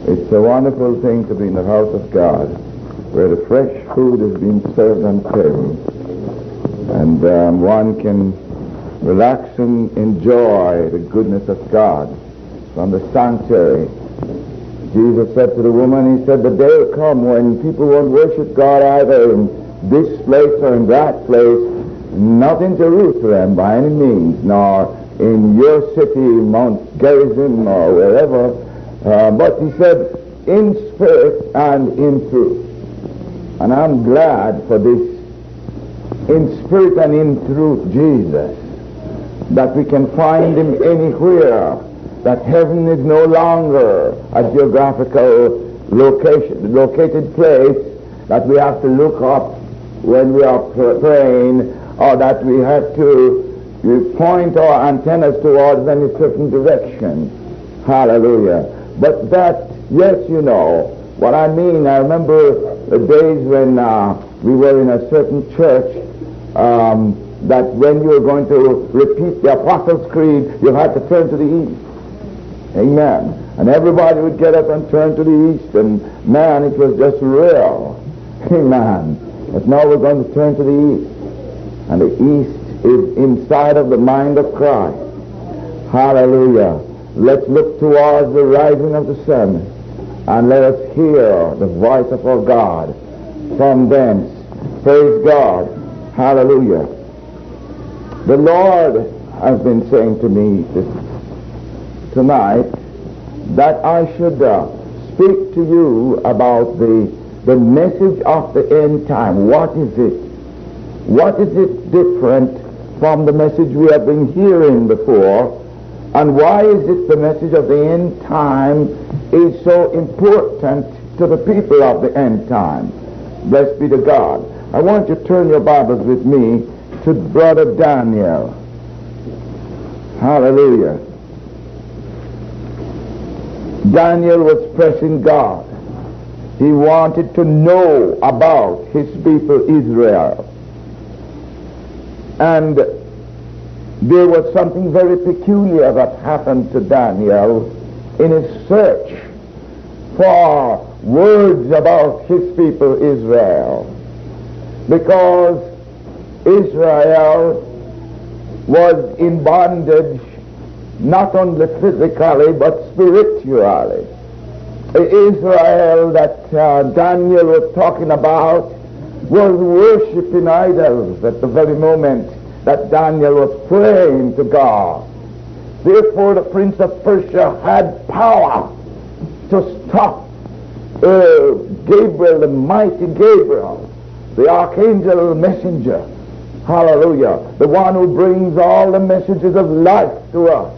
It's a wonderful thing to be in the house of God, where the fresh food is being served on table, and one can relax and enjoy the goodness of God from the sanctuary. Jesus said to the woman, he said, the day will come when people won't worship God either in this place or in that place, not in Jerusalem by any means, nor in your city, Mount Gerizim or wherever, but he said, in spirit and in truth. And I'm glad for this, in spirit and in truth, Jesus, that we can find him anywhere, that heaven is no longer a geographical located place that we have to look up when we are praying, or that we have to point our antennas towards any certain direction. Hallelujah. But that, yes, you know what I mean. I remember the days when we were in a certain church, that when you were going to repeat the Apostles' Creed, you had to turn to the east. Amen. And everybody would get up and turn to the east, and man, it was just real. Amen. But now we're going to turn to the east. And the east is inside of the mind of Christ. Hallelujah. Let's look towards the rising of the sun, and let us hear the voice of our God from thence. Praise God. Hallelujah. The Lord has been saying to me tonight that I should speak to you about the message of the end time. What is it? What is it different from the message we have been hearing before? And why is it the message of the end time is so important to the people of the end time? Blessed be to God. I want you to turn your Bibles with me to Brother Daniel. Hallelujah. Daniel was pressing God. He wanted to know about his people Israel. And there was something very peculiar that happened to Daniel in his search for words about his people Israel. Because Israel was in bondage not only physically but spiritually. Israel that Daniel was talking about was worshiping idols at the very moment that Daniel was praying to God. Therefore the prince of Persia had power to stop Gabriel, the mighty Gabriel, the archangel messenger. Hallelujah. The one who brings all the messages of life to us.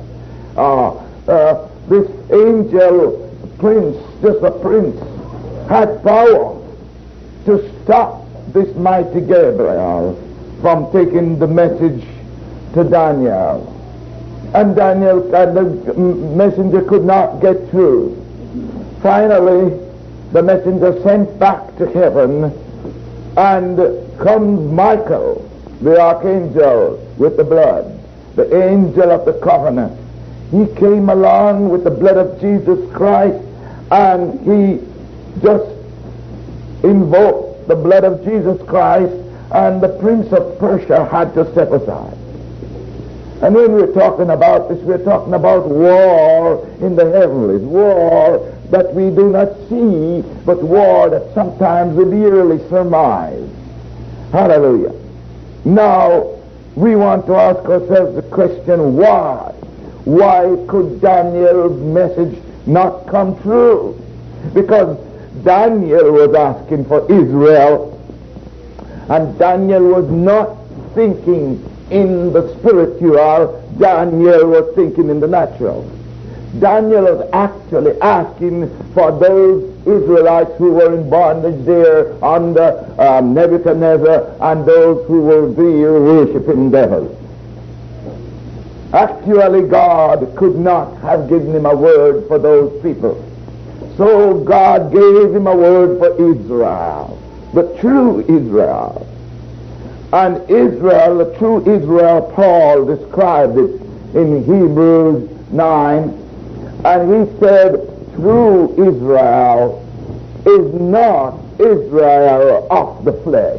This angel prince, just a prince, had power to stop this mighty Gabriel from taking the message to Daniel. And Daniel and the messenger could not get through. Finally, the messenger sent back to heaven, and comes Michael, the archangel with the blood, the angel of the covenant. He came along with the blood of Jesus Christ, and he just invoked the blood of Jesus Christ, and the prince of Persia had to step aside. And when we're talking about this, we're talking about war in the heavenlies, war that we do not see, but war that sometimes we barely surmise. Hallelujah. Now, we want to ask ourselves the question, why? Why could Daniel's message not come true? Because Daniel was asking for Israel, and Daniel was not thinking in the spiritual. Daniel was thinking in the natural. Daniel was actually asking for those Israelites who were in bondage there under Nebuchadnezzar, and those who were there worshiping devils. Actually, God could not have given him a word for those people. So God gave him a word for Israel, the true Israel. And Israel, the true Israel, Paul described it in Hebrews 9. And he said, true Israel is not Israel of the flesh,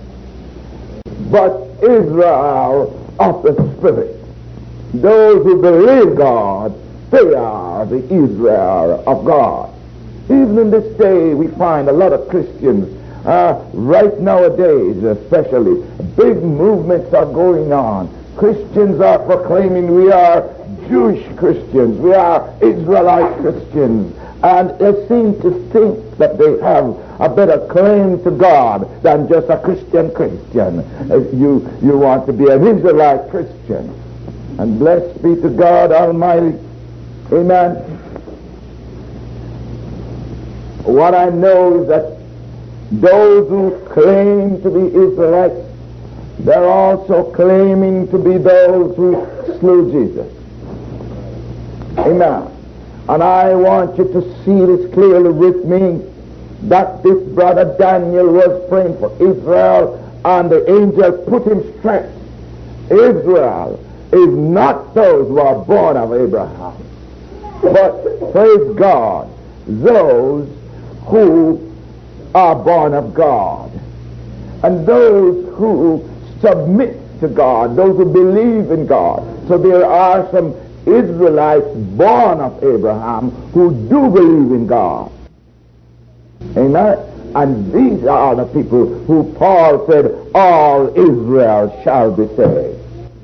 but Israel of the Spirit. Those who believe God, they are the Israel of God. Even in this day, we find a lot of Christians, right nowadays especially, big movements are going on. Christians are proclaiming we are Jewish Christians, we are Israelite Christians, and they seem to think that they have a better claim to God than just a Christian. You want to be an Israelite Christian. And blessed be to God Almighty. Amen. What I know is that those who claim to be Israelites, they're also claiming to be those who slew Jesus. Amen. And I want you to see this clearly with me, that this brother Daniel was praying for Israel, and the angel put him straight. Israel is not those who are born of Abraham, but, praise God, those who are born of God, and those who submit to God, those who believe in God. So there are some Israelites born of Abraham who do believe in God. Amen. And these are the people who Paul said, all Israel shall be saved.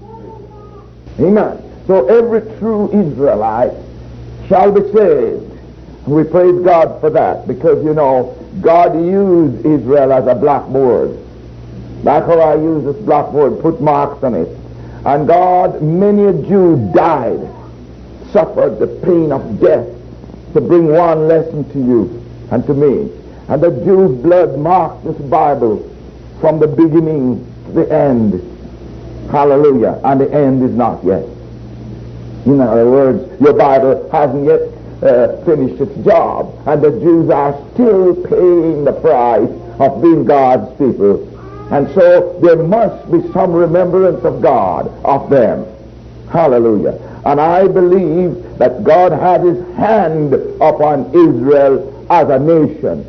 Amen. So every true Israelite shall be saved. And we praise God for that, because, you know, God used Israel as a blackboard. That's how I use this blackboard, put marks on it. And God, many a Jew died, suffered the pain of death to bring one lesson to you and to me. And the Jew's blood marked this Bible from the beginning to the end. Hallelujah. And the end is not yet. In other words, your Bible hasn't yet finished its job. And the Jews are still paying the price of being God's people. And so there must be some remembrance of God of them. Hallelujah. And I believe that God had his hand upon Israel as a nation.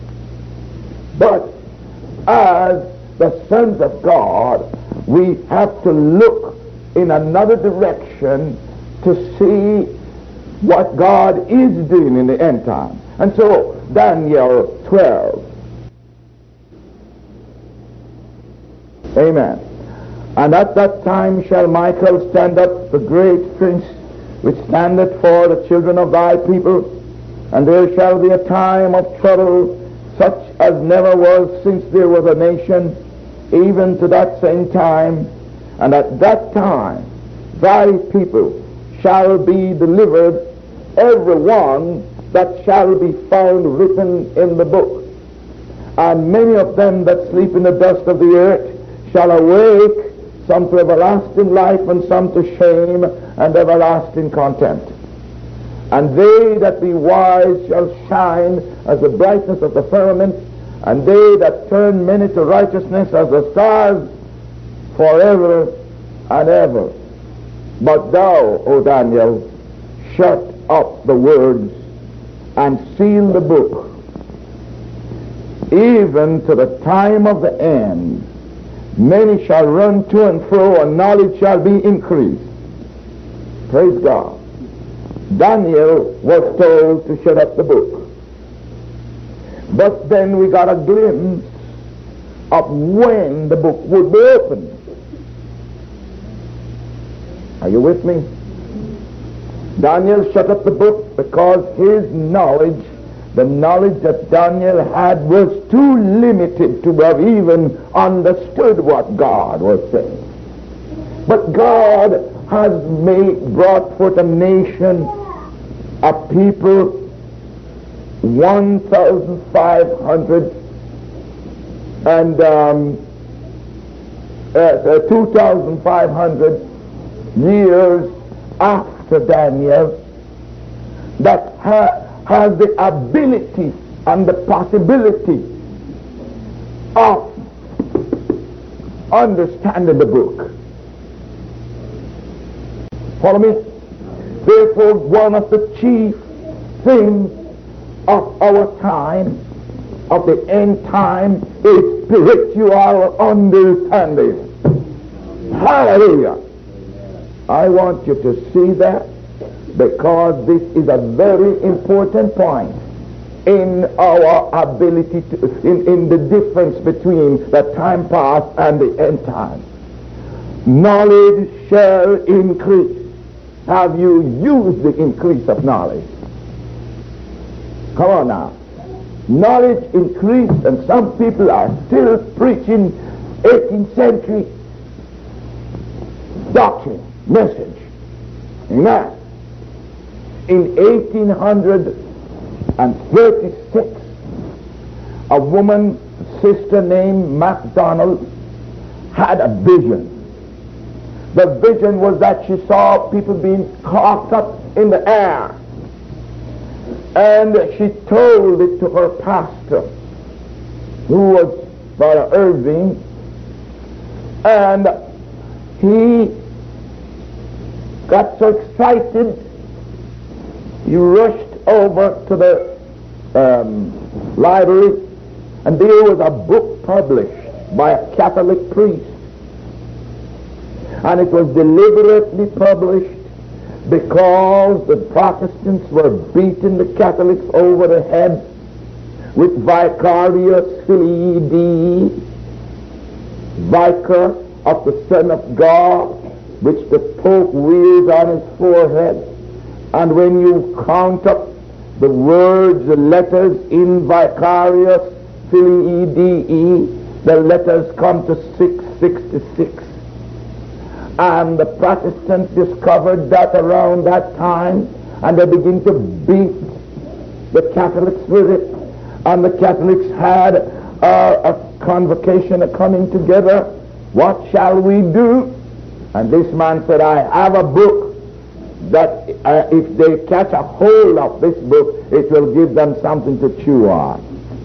But as the sons of God, we have to look in another direction to see what God is doing in the end time. And so Daniel 12. Amen. And at that time shall Michael stand up, the great prince, which standeth for the children of thy people. And there shall be a time of trouble, such as never was since there was a nation, even to that same time. And at that time thy people shall be delivered, every one that shall be found written in the book. And many of them that sleep in the dust of the earth shall awake, some to everlasting life, and some to shame and everlasting contempt. And they that be wise shall shine as the brightness of the firmament, and they that turn many to righteousness as the stars forever and ever. But thou, O Daniel, shut up the words and seal the book, even to the time of the end. Many shall run to and fro, and knowledge shall be increased. Praise God. Daniel was told to shut up the book. But then we got a glimpse of when the book would be opened. Are you with me? Daniel shut up the book because his knowledge, the knowledge that Daniel had, was too limited to have even understood what God was saying. But God has brought forth a nation, a people, 1,500 and 2,500 years after Daniel, that has the ability and the possibility of understanding the book. Follow me? Therefore, one of the chief things of our time, of the end time, is spiritual understanding. Hallelujah. I want you to see that, because this is a very important point in our ability to, in the difference between the time past and the end time. Knowledge shall increase. Have you used the increase of knowledge? Come on now. Knowledge increased, and some people are still preaching 18th century doctrine, message. Amen. In 1836, a woman, sister named MacDonald, had a vision. The vision was that she saw people being caught up in the air. And she told it to her pastor, who was Brother Irving, and he got so excited, he rushed over to the library, and there was a book published by a Catholic priest. And it was deliberately published because the Protestants were beating the Catholics over the head with vicarious filii Dei, vicar of the Son of God, which the Pope wears on his forehead. And when you count up the words, the letters in vicarious filii Dei, the letters come to 666. And the Protestants discovered that around that time, and they began to beat the Catholics with it. And the Catholics had a convocation, a coming together. What shall we do? And this man said, I have a book that if they catch a hold of this book, it will give them something to chew on.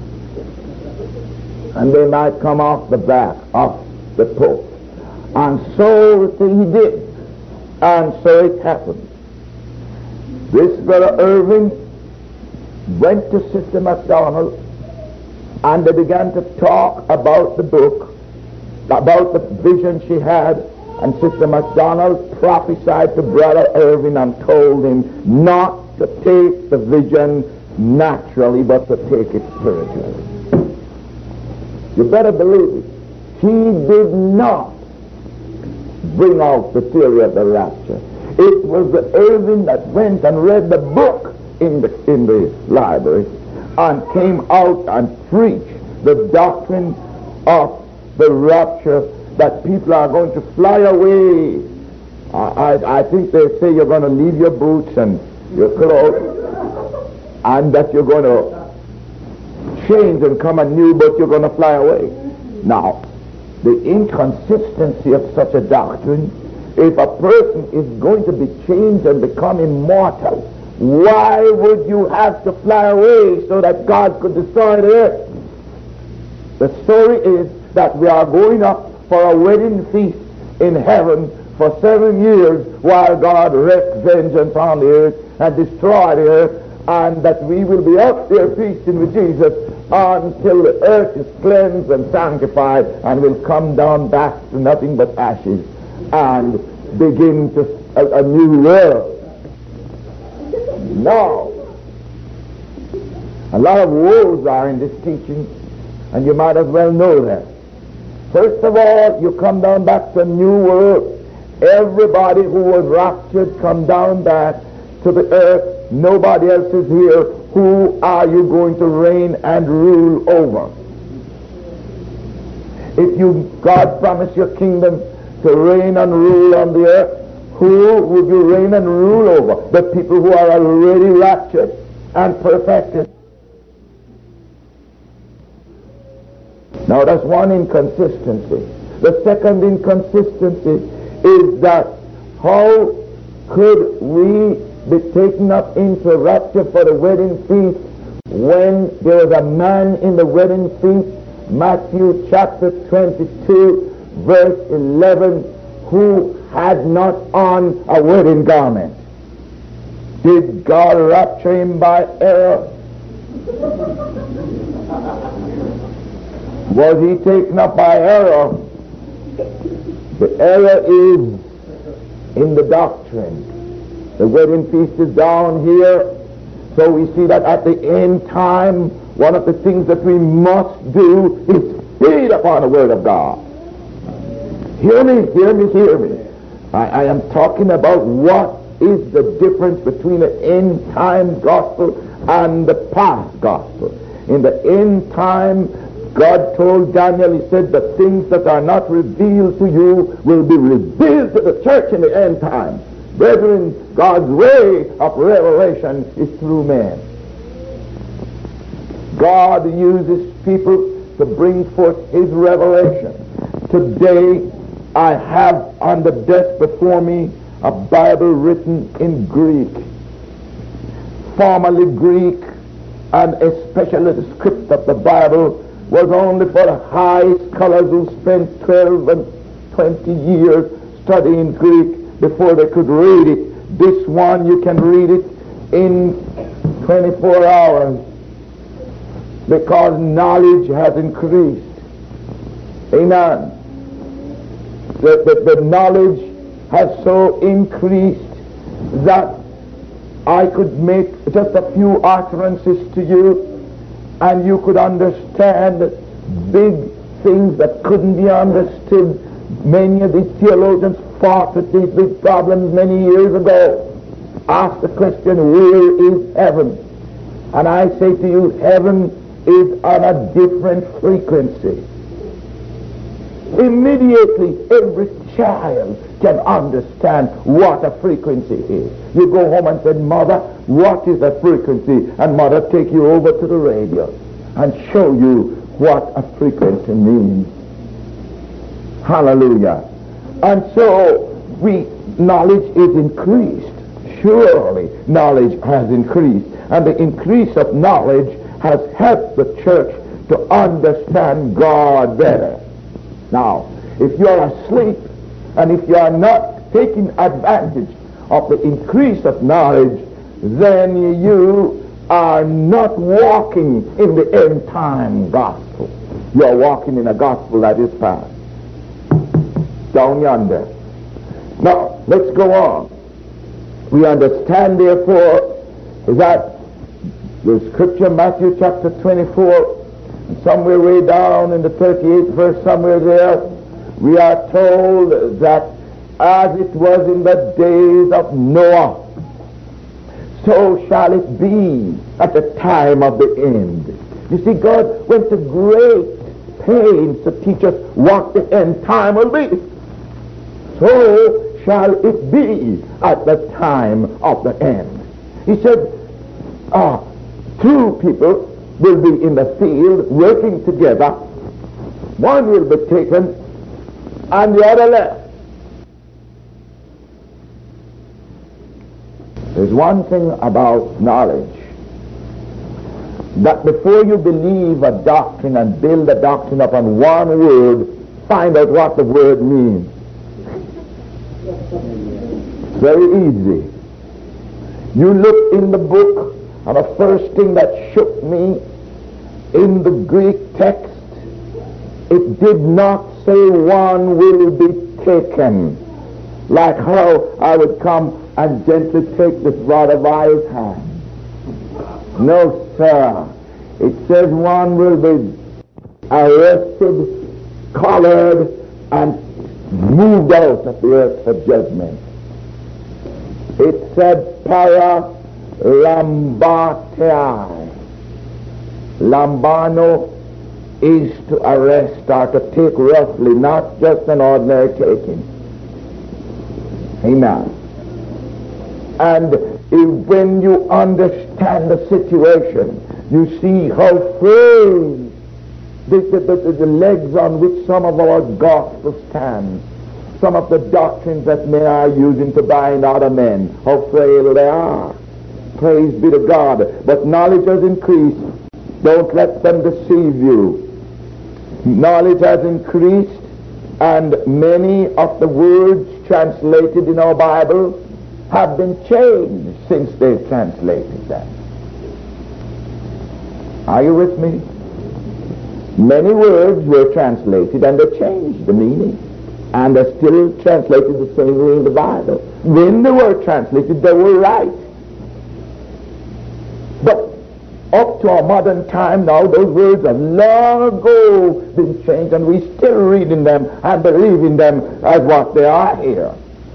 And they might come off the back of the Pope. And so he did. And so it happened. This Brother Irving went to Sister MacDonald, and they began to talk about the book, about the vision she had. And Sister MacDonald prophesied to Brother Irving and told him not to take the vision naturally, but to take it spiritually. You better believe it. He did not bring out the theory of the rapture. It was the Irving that went and read the book in the library and came out and preached the doctrine of the rapture, that people are going to fly away. I think they say you're going to leave your boots and your clothes, and that you're going to change and come anew, but you're going to fly away. Now, the inconsistency of such a doctrine, if a person is going to be changed and become immortal, why would you have to fly away so that God could destroy the earth? The story is that we are going up for a wedding feast in heaven for 7 years while God wreaks vengeance on the earth and destroy the earth, and that we will be up there feasting with Jesus until the earth is cleansed and sanctified and will come down back to nothing but ashes and begin to a new world. No. A lot of woes are in this teaching, and you might as well know that. First of all, you come down back to a new world. Everybody who was raptured come down back to the earth. Nobody else is here. Who are you going to reign and rule over? If God promised your kingdom to reign and rule on the earth, who would you reign and rule over? The people who are already raptured and perfected. Now that's one inconsistency. The second inconsistency is that how could we be taken up into rapture for the wedding feast when there was a man in the wedding feast, Matthew chapter 22 verse 11, who had not on a wedding garment? Did God rapture him by error? Was he taken up by error? The error is in the doctrine. The wedding feast is down here. So we see that at the end time, one of the things that we must do is feed upon the Word of God. Hear me, hear me, hear me. I am talking about what is the difference between the end time gospel and the past gospel. In the end time, God told Daniel, he said, the things that are not revealed to you will be revealed to the church in the end time. Brethren, God's way of revelation is through men. God uses people to bring forth his revelation. Today, I have on the desk before me a Bible written in Greek. Formerly Greek, and especially the script of the Bible, was only for the high scholars who spent 12 and 20 years studying Greek before they could read it. This one, you can read it in 24 hours because knowledge has increased. Amen. The knowledge has so increased that I could make just a few utterances to you and you could understand big things that couldn't be understood. Many of these theologians fought with these big problems many years ago. Ask the question, where is heaven? And I say to you, heaven is on a different frequency. Immediately, every child can understand what a frequency is. You go home and say, Mother, what is a frequency? And Mother take you over to the radio and show you what a frequency means. Hallelujah. And so, knowledge is increased. Surely, knowledge has increased. And the increase of knowledge has helped the church to understand God better. Now, if you are asleep and if you are not taking advantage of the increase of knowledge, then you are not walking in the end time gospel. You are walking in a gospel that is past. Down yonder. Now, let's go on. We understand, therefore, that the scripture, Matthew chapter 24, somewhere way down in the 38th verse, somewhere there, we are told that as it was in the days of Noah, so shall it be at the time of the end. You see, God went to great pains to teach us what the end time will be. So shall it be at the time of the end. He said, two people will be in the field working together. One will be taken and the other left. There's one thing about knowledge, that before you believe a doctrine and build a doctrine upon one word, find out what the word means. Very easy. You look in the book, and the first thing that shook me in the Greek text, it did not say one will be taken, like how I would come and gently take this rod of iron's hand. No, sir. It says one will be arrested, collared, and moved out of the earth for judgment. It said para lambatai. Lambano is to arrest or to take roughly, not just an ordinary taking. Amen. And when you understand the situation, you see how frail the legs on which some of our gospel stand, some of the doctrines that men are using to bind other men, how frail they are. Praise be to God. But knowledge has increased. Don't let them deceive you. Knowledge has increased, and many of the words translated in our Bible have been changed since they translated them. Are you with me? Many words were translated and they changed the meaning. And they're still translated the same way in the Bible. When they were translated, they were right. But up to our modern time now, those words have long ago been changed, and we're still reading them and believing them as what they are here.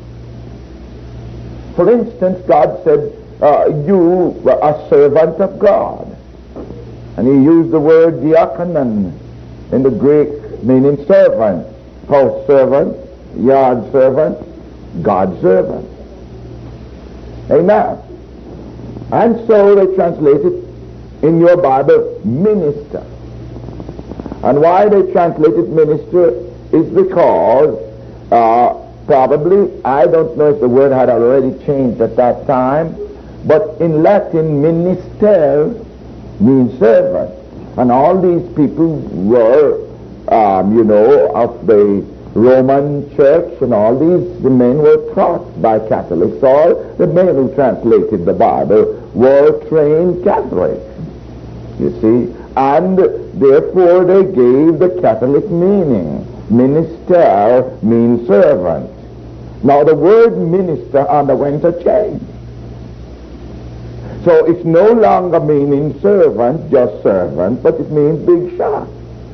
For instance, God said, you were a servant of God. And he used the word diakonon in the Greek, meaning servant. House servant, yard servant, God servant. Amen. And so they translated in your Bible, minister. And why they translated minister is because probably, I don't know if the word had already changed at that time, but in Latin, minister means servant. And all these people were of the Roman church, and all these, the men were taught by Catholics. All the men who translated the Bible were trained Catholics, you see, and therefore they gave the Catholic meaning. Minister means servant. Now the word minister underwent a change. So it's no longer meaning servant, just servant, but it means big shot.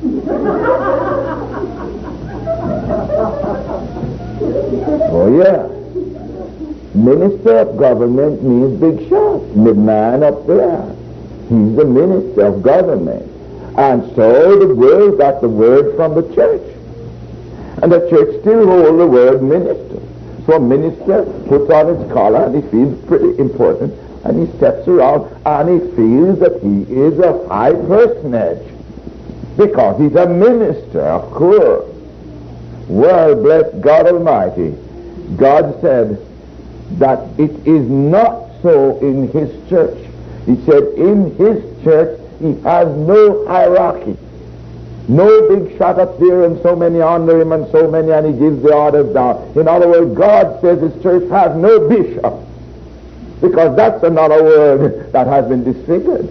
Oh yeah. Minister of government means big shot. The man up there, he's the minister of government. And so the word got the word from the church. And the church still holds the word minister. So a minister puts on his collar and he feels pretty important, and he steps around and he feels that he is a high personage. Because he's a minister, of course. Well, bless God Almighty. God said that it is not so in his church. He said in his church he has no hierarchy. No big shot up there and so many under him and so many, and he gives the orders down. In other words, God says his church has no bishop. Because that's another word that has been disfigured.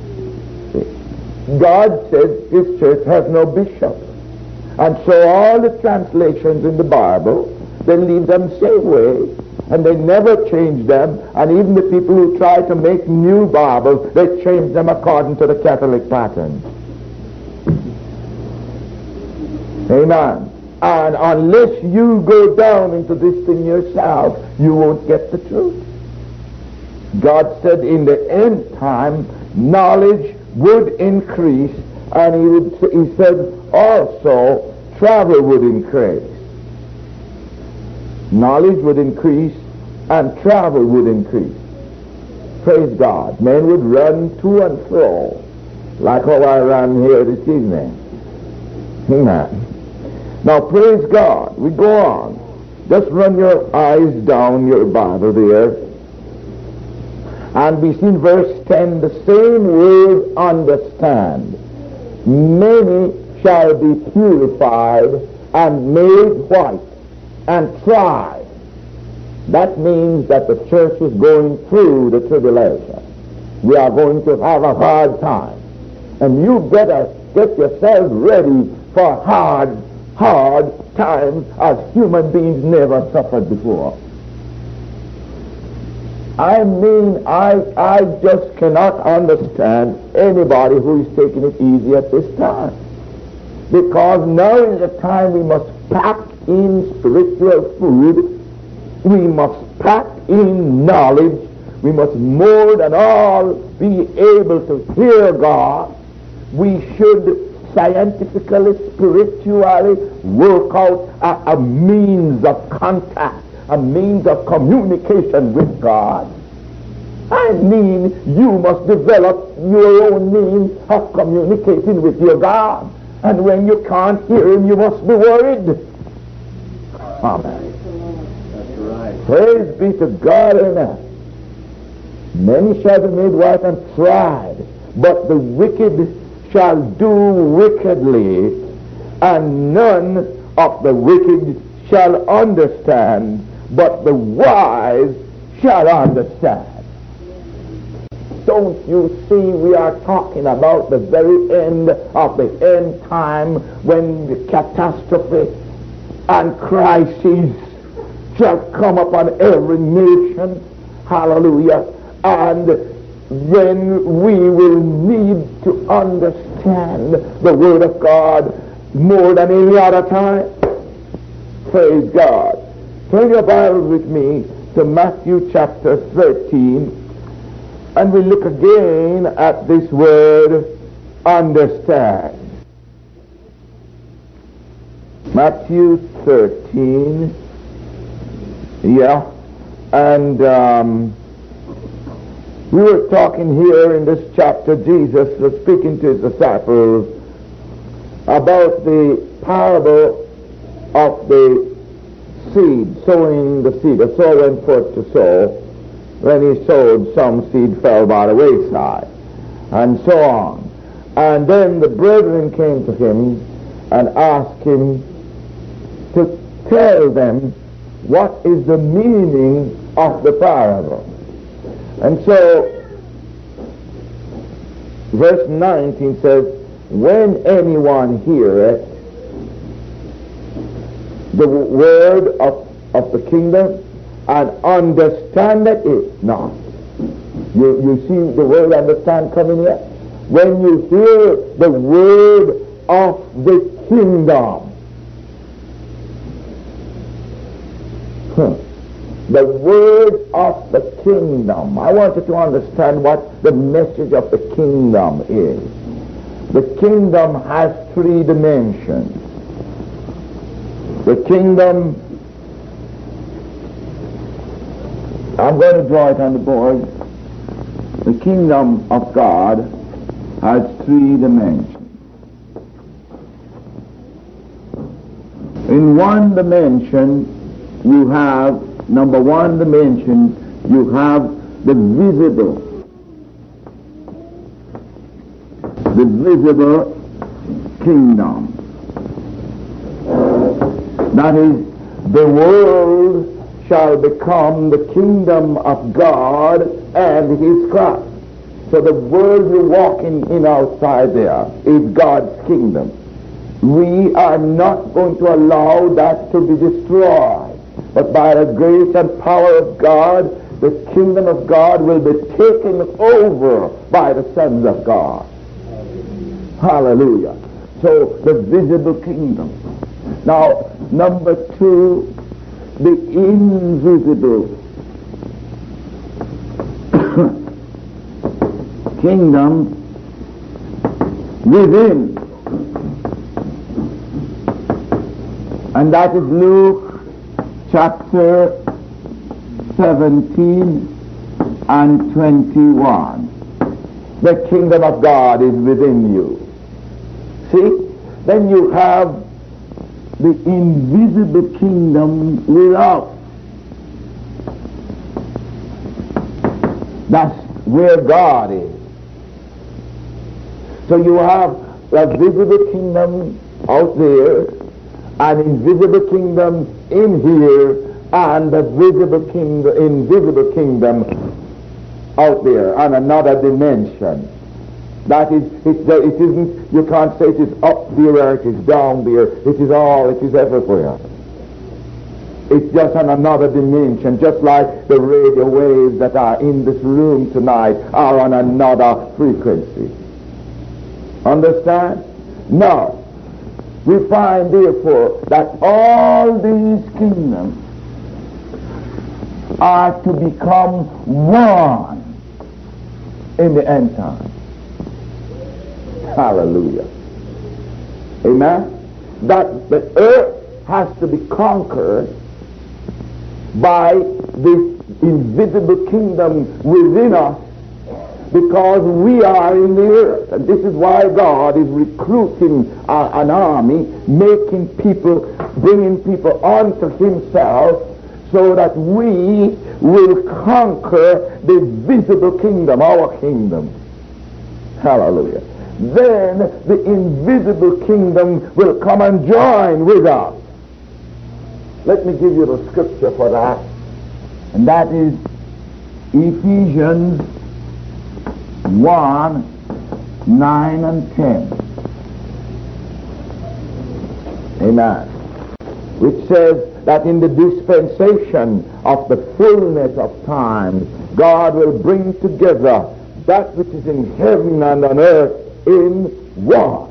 God says his church has no bishop. And so all the translations in the Bible, they leave them the same way, and they never change them. And even the people who try to make new Bibles, they change them according to the Catholic pattern. Amen. And unless you go down into this thing yourself, you won't get the truth. God said in the end time, knowledge would increase, and he said also travel would increase. Knowledge would increase and travel would increase. Praise God. Men would run to and fro like how I ran here this evening. Amen. Now praise God. We go on. Just run your eyes down your Bible there. And we see in verse 10 the same word understand. Many shall be purified and made white and tried. That means that the church is going through the tribulation. We are going to have a hard time. And you better get yourselves ready for hard times as human beings never suffered before. I mean, I just cannot understand anybody who is taking it easy at this time. Because now is the time we must pack in spiritual food. We must pack in knowledge. We must more than all be able to hear God. We should scientifically, spiritually work out a means of contact, a means of communication with God. I mean, you must develop your own means of communicating with your God. And when you can't hear him, you must be worried. Amen. That's right. Praise be to God. Amen. Many shall be made white and tried, but the wicked shall do wickedly, and none of the wicked shall understand, but the wise shall understand. Don't you see, we are talking about the very end of the end time, when the catastrophe and crisis shall come upon every nation. Hallelujah. And when we will need to understand the Word of God more than any other time. Praise God. Turn your Bible with me to Matthew chapter 13, and we look again at this word, understand. Matthew 13, and we were talking here in this chapter, Jesus was speaking to his disciples about the parable of the seed, sowing the seed. A sower went forth to sow. When he sowed, some seed fell by the wayside, and so on. And then the brethren came to him and asked him to tell them what is the meaning of the parable. And so, verse 19 says, when anyone heareth the word of the kingdom and understandeth it not. You see the word understand coming here? When you hear the word of the kingdom, the word of the kingdom. I want you to understand what the message of the kingdom is. The kingdom has three dimensions. The kingdom, I'm going to draw it on the board. The kingdom of God has three dimensions. In one dimension, you have, number one dimension, you have the visible kingdom. That is, the world shall become the kingdom of God and his Christ. So the world you're walking in outside there is God's kingdom. We are not going to allow that to be destroyed. But by the grace and power of God, the kingdom of God will be taken over by the sons of God. Hallelujah. So the visible kingdom. Now, number two, the invisible kingdom within. And that is Luke chapter 17 and 21. The kingdom of God is within you. See? Then you have the invisible kingdom without. That's where God is. So you have a visible kingdom out there, an invisible kingdom in here, and the invisible kingdom out there on another dimension. That is, it isn't, you can't say it is up there or it is down there. It is everywhere. It's just on another dimension, just like the radio waves that are in this room tonight are on another frequency. Understand? Now, we find therefore that all these kingdoms are to become one in the end time. Hallelujah. Amen? That the earth has to be conquered by this invisible kingdom within us, because we are in the earth. And this is why God is recruiting an army, making people, bringing people unto himself, so that we will conquer the visible kingdom, our kingdom. Hallelujah. Then the invisible kingdom will come and join with us. Let me give you the scripture for that. And that is Ephesians 1, 9 and 10. Amen. Which says that in the dispensation of the fullness of time, God will bring together that which is in heaven and on earth in one.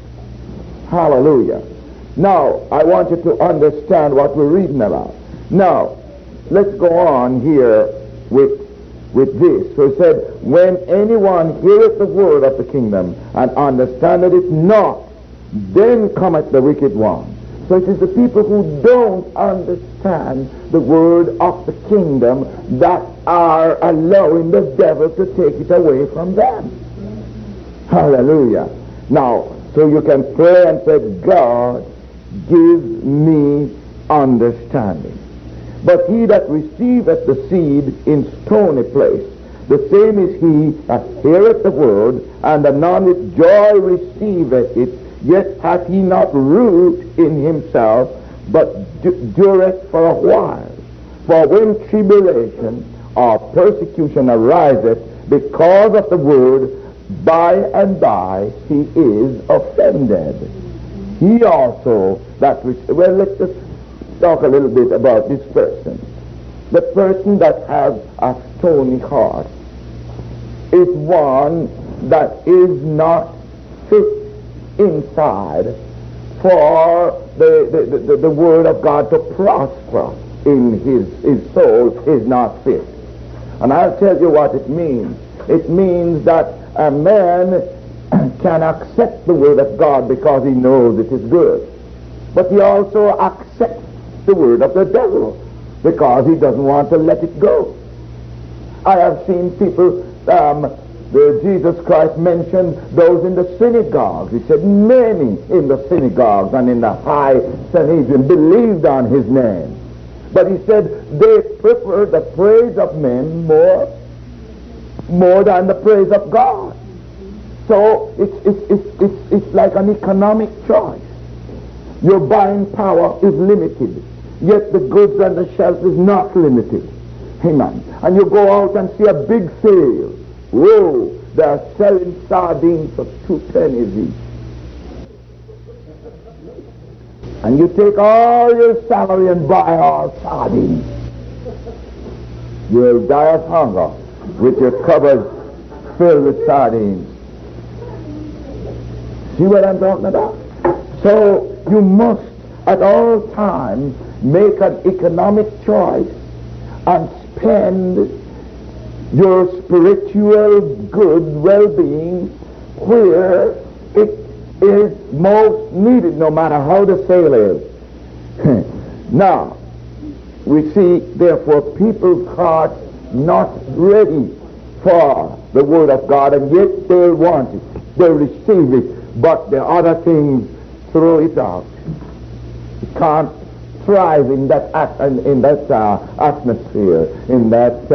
Hallelujah. Now, I want you to understand what we're reading about. Now, let's go on here with this. So it said, when anyone heareth the word of the kingdom and understandeth it not, then cometh the wicked one. So it is the people who don't understand the word of the kingdom that are allowing the devil to take it away from them. Hallelujah. Now, so you can pray and say, God, give me understanding. But he that receiveth the seed in stony place, the same is he that heareth the word, and anon with joy receiveth it, yet hath he not root in himself, but dureth for a while. For when tribulation or persecution ariseth because of the word, by and by he is offended. He also that well, let's just talk a little bit about this person. The person that has a stony heart is one that is not fit inside for the word of God to prosper in his soul, is not fit. And I'll tell you what it means. It means that a man can accept the word of God because he knows it is good. But he also accepts the word of the devil because he doesn't want to let it go. I have seen people, Jesus Christ mentioned those in the synagogues. He said many in the synagogues and in the high Sanhedrin believed on his name. But he said they preferred the praise of men more than the praise of God. So it's like an economic choice. Your buying power is limited, yet the goods on the shelf is not limited. Amen. And you go out and see a big sale. Whoa, they are selling sardines for 2 pennies each. And you take all your salary and buy all sardines. You'll die of hunger with your cupboard filled with sardines. See what I'm talking about? So you must at all times make an economic choice and spend your spiritual good well-being where it is most needed, no matter how the sale is. Now, we see, therefore, people's hearts not ready for the word of God, and yet they want it. They receive it, but the other things throw it out. You can't thrive in that atmosphere, in that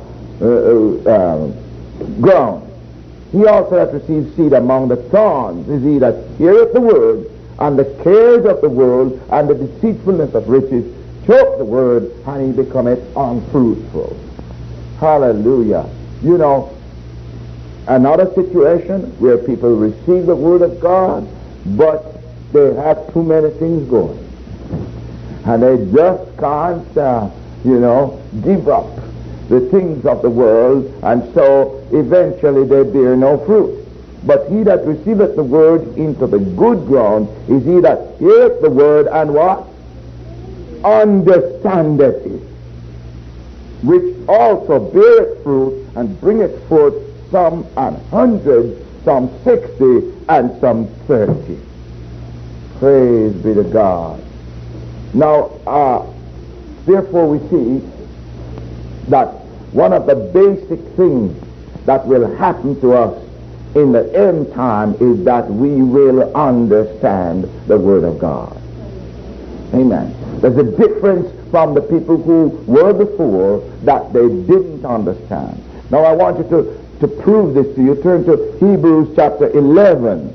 ground. He also that receives seed among the thorns is he that heareth the word, and the cares of the world and the deceitfulness of riches choke the word, and he becometh unfruitful. Hallelujah. You know, another situation where people receive the word of God, but they have too many things going. And they just can't, give up the things of the world, and so eventually they bear no fruit. But he that receiveth the word into the good ground is he that heareth the word and what? Understandeth it, which also beareth fruit and bringeth forth some 100, some 60, and some 30. Praise be to God. Now, therefore we see that one of the basic things that will happen to us in the end time is that we will understand the Word of God. Amen. There's a difference from the people who were before that they didn't understand. Now I want you to prove this to you. Turn to Hebrews chapter 11.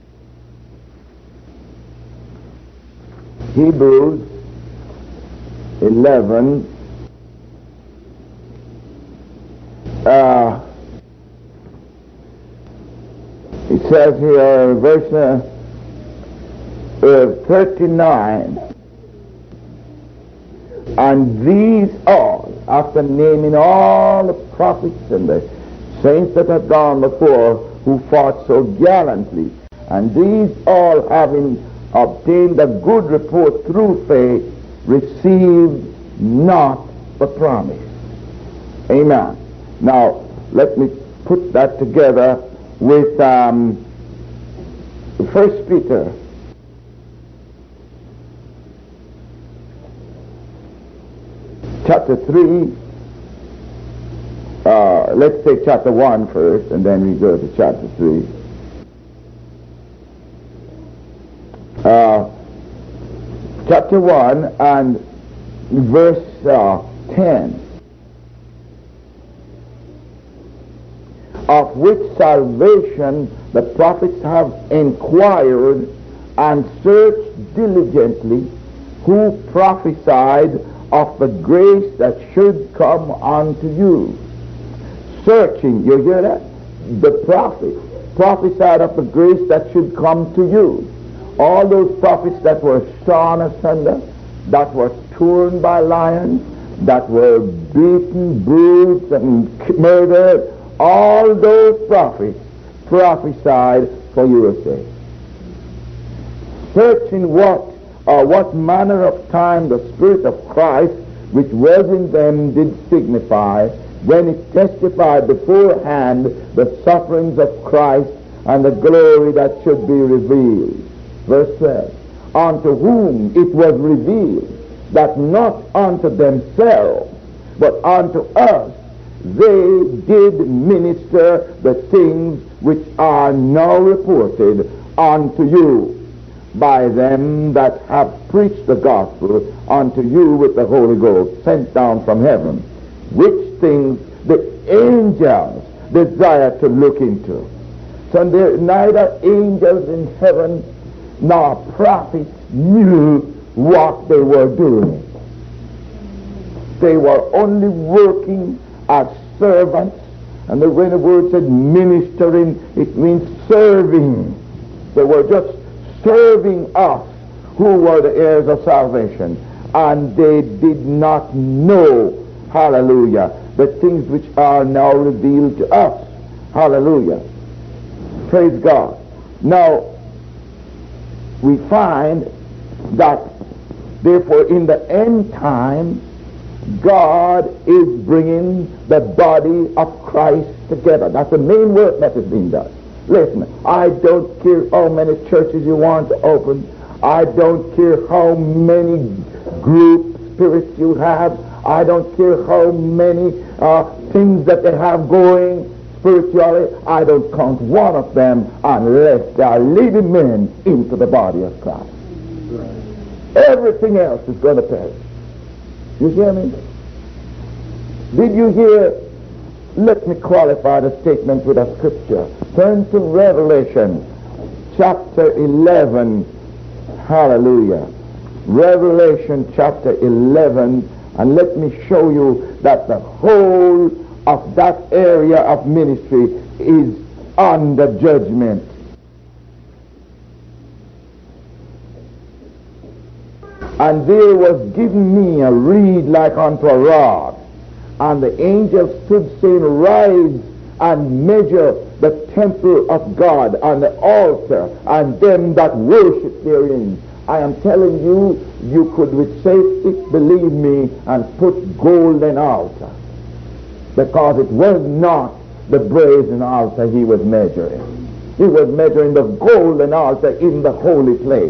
Hebrews 11 It says here, verse 39, and these all, after naming all the prophets and the saints that have gone before, who fought so gallantly, and these all, having obtained a good report through faith, received not the promise. Amen. Now, let me put that together with 1 Peter chapter 3. Let's take chapter 1 first, and then we go to chapter 3. Chapter 1 and verse 10. Of which salvation the prophets have inquired and searched diligently, who prophesied of the grace that should come unto you. Searching, you hear that? The prophets prophesied of the grace that should come to you. All those prophets that were sawn asunder, that were torn by lions, that were beaten, bruised, and murdered, all those prophets prophesied for your sake. Searching what manner of time the Spirit of Christ which was in them did signify, when it testified beforehand the sufferings of Christ and the glory that should be revealed. Verse 12. Unto whom it was revealed that not unto themselves, but unto us they did minister the things which are now reported unto you by them that have preached the gospel unto you with the Holy Ghost sent down from heaven, which things the angels desire to look into. So there neither angels in heaven nor prophets knew what they were doing. They were only working as servants, and when the word said ministering, it means serving. They were just serving us who were the heirs of salvation, and they did not know, hallelujah, the things which are now revealed to us. Hallelujah. Praise God. Now, we find that, therefore, in the end time, God is bringing the body of Christ together. That's the main work that is being done. Listen, I don't care how many churches you want to open. I don't care how many group spirits you have. I don't care how many things that they have going spiritually. I don't count one of them unless they are leading men into the body of Christ. Everything else is going to perish. You hear me? Did you hear? Let me qualify the statement with a scripture. Turn to Revelation chapter 11. Hallelujah. Revelation chapter 11, and let me show you that the whole of that area of ministry is under judgment. And there was given me a reed like unto a rod, and the angel stood saying, Rise and measure the temple of God and the altar and them that worship therein. I am telling you, you could with safety, believe me, and put golden altar, because it was not the brazen altar he was measuring. He was measuring the golden altar in the holy place.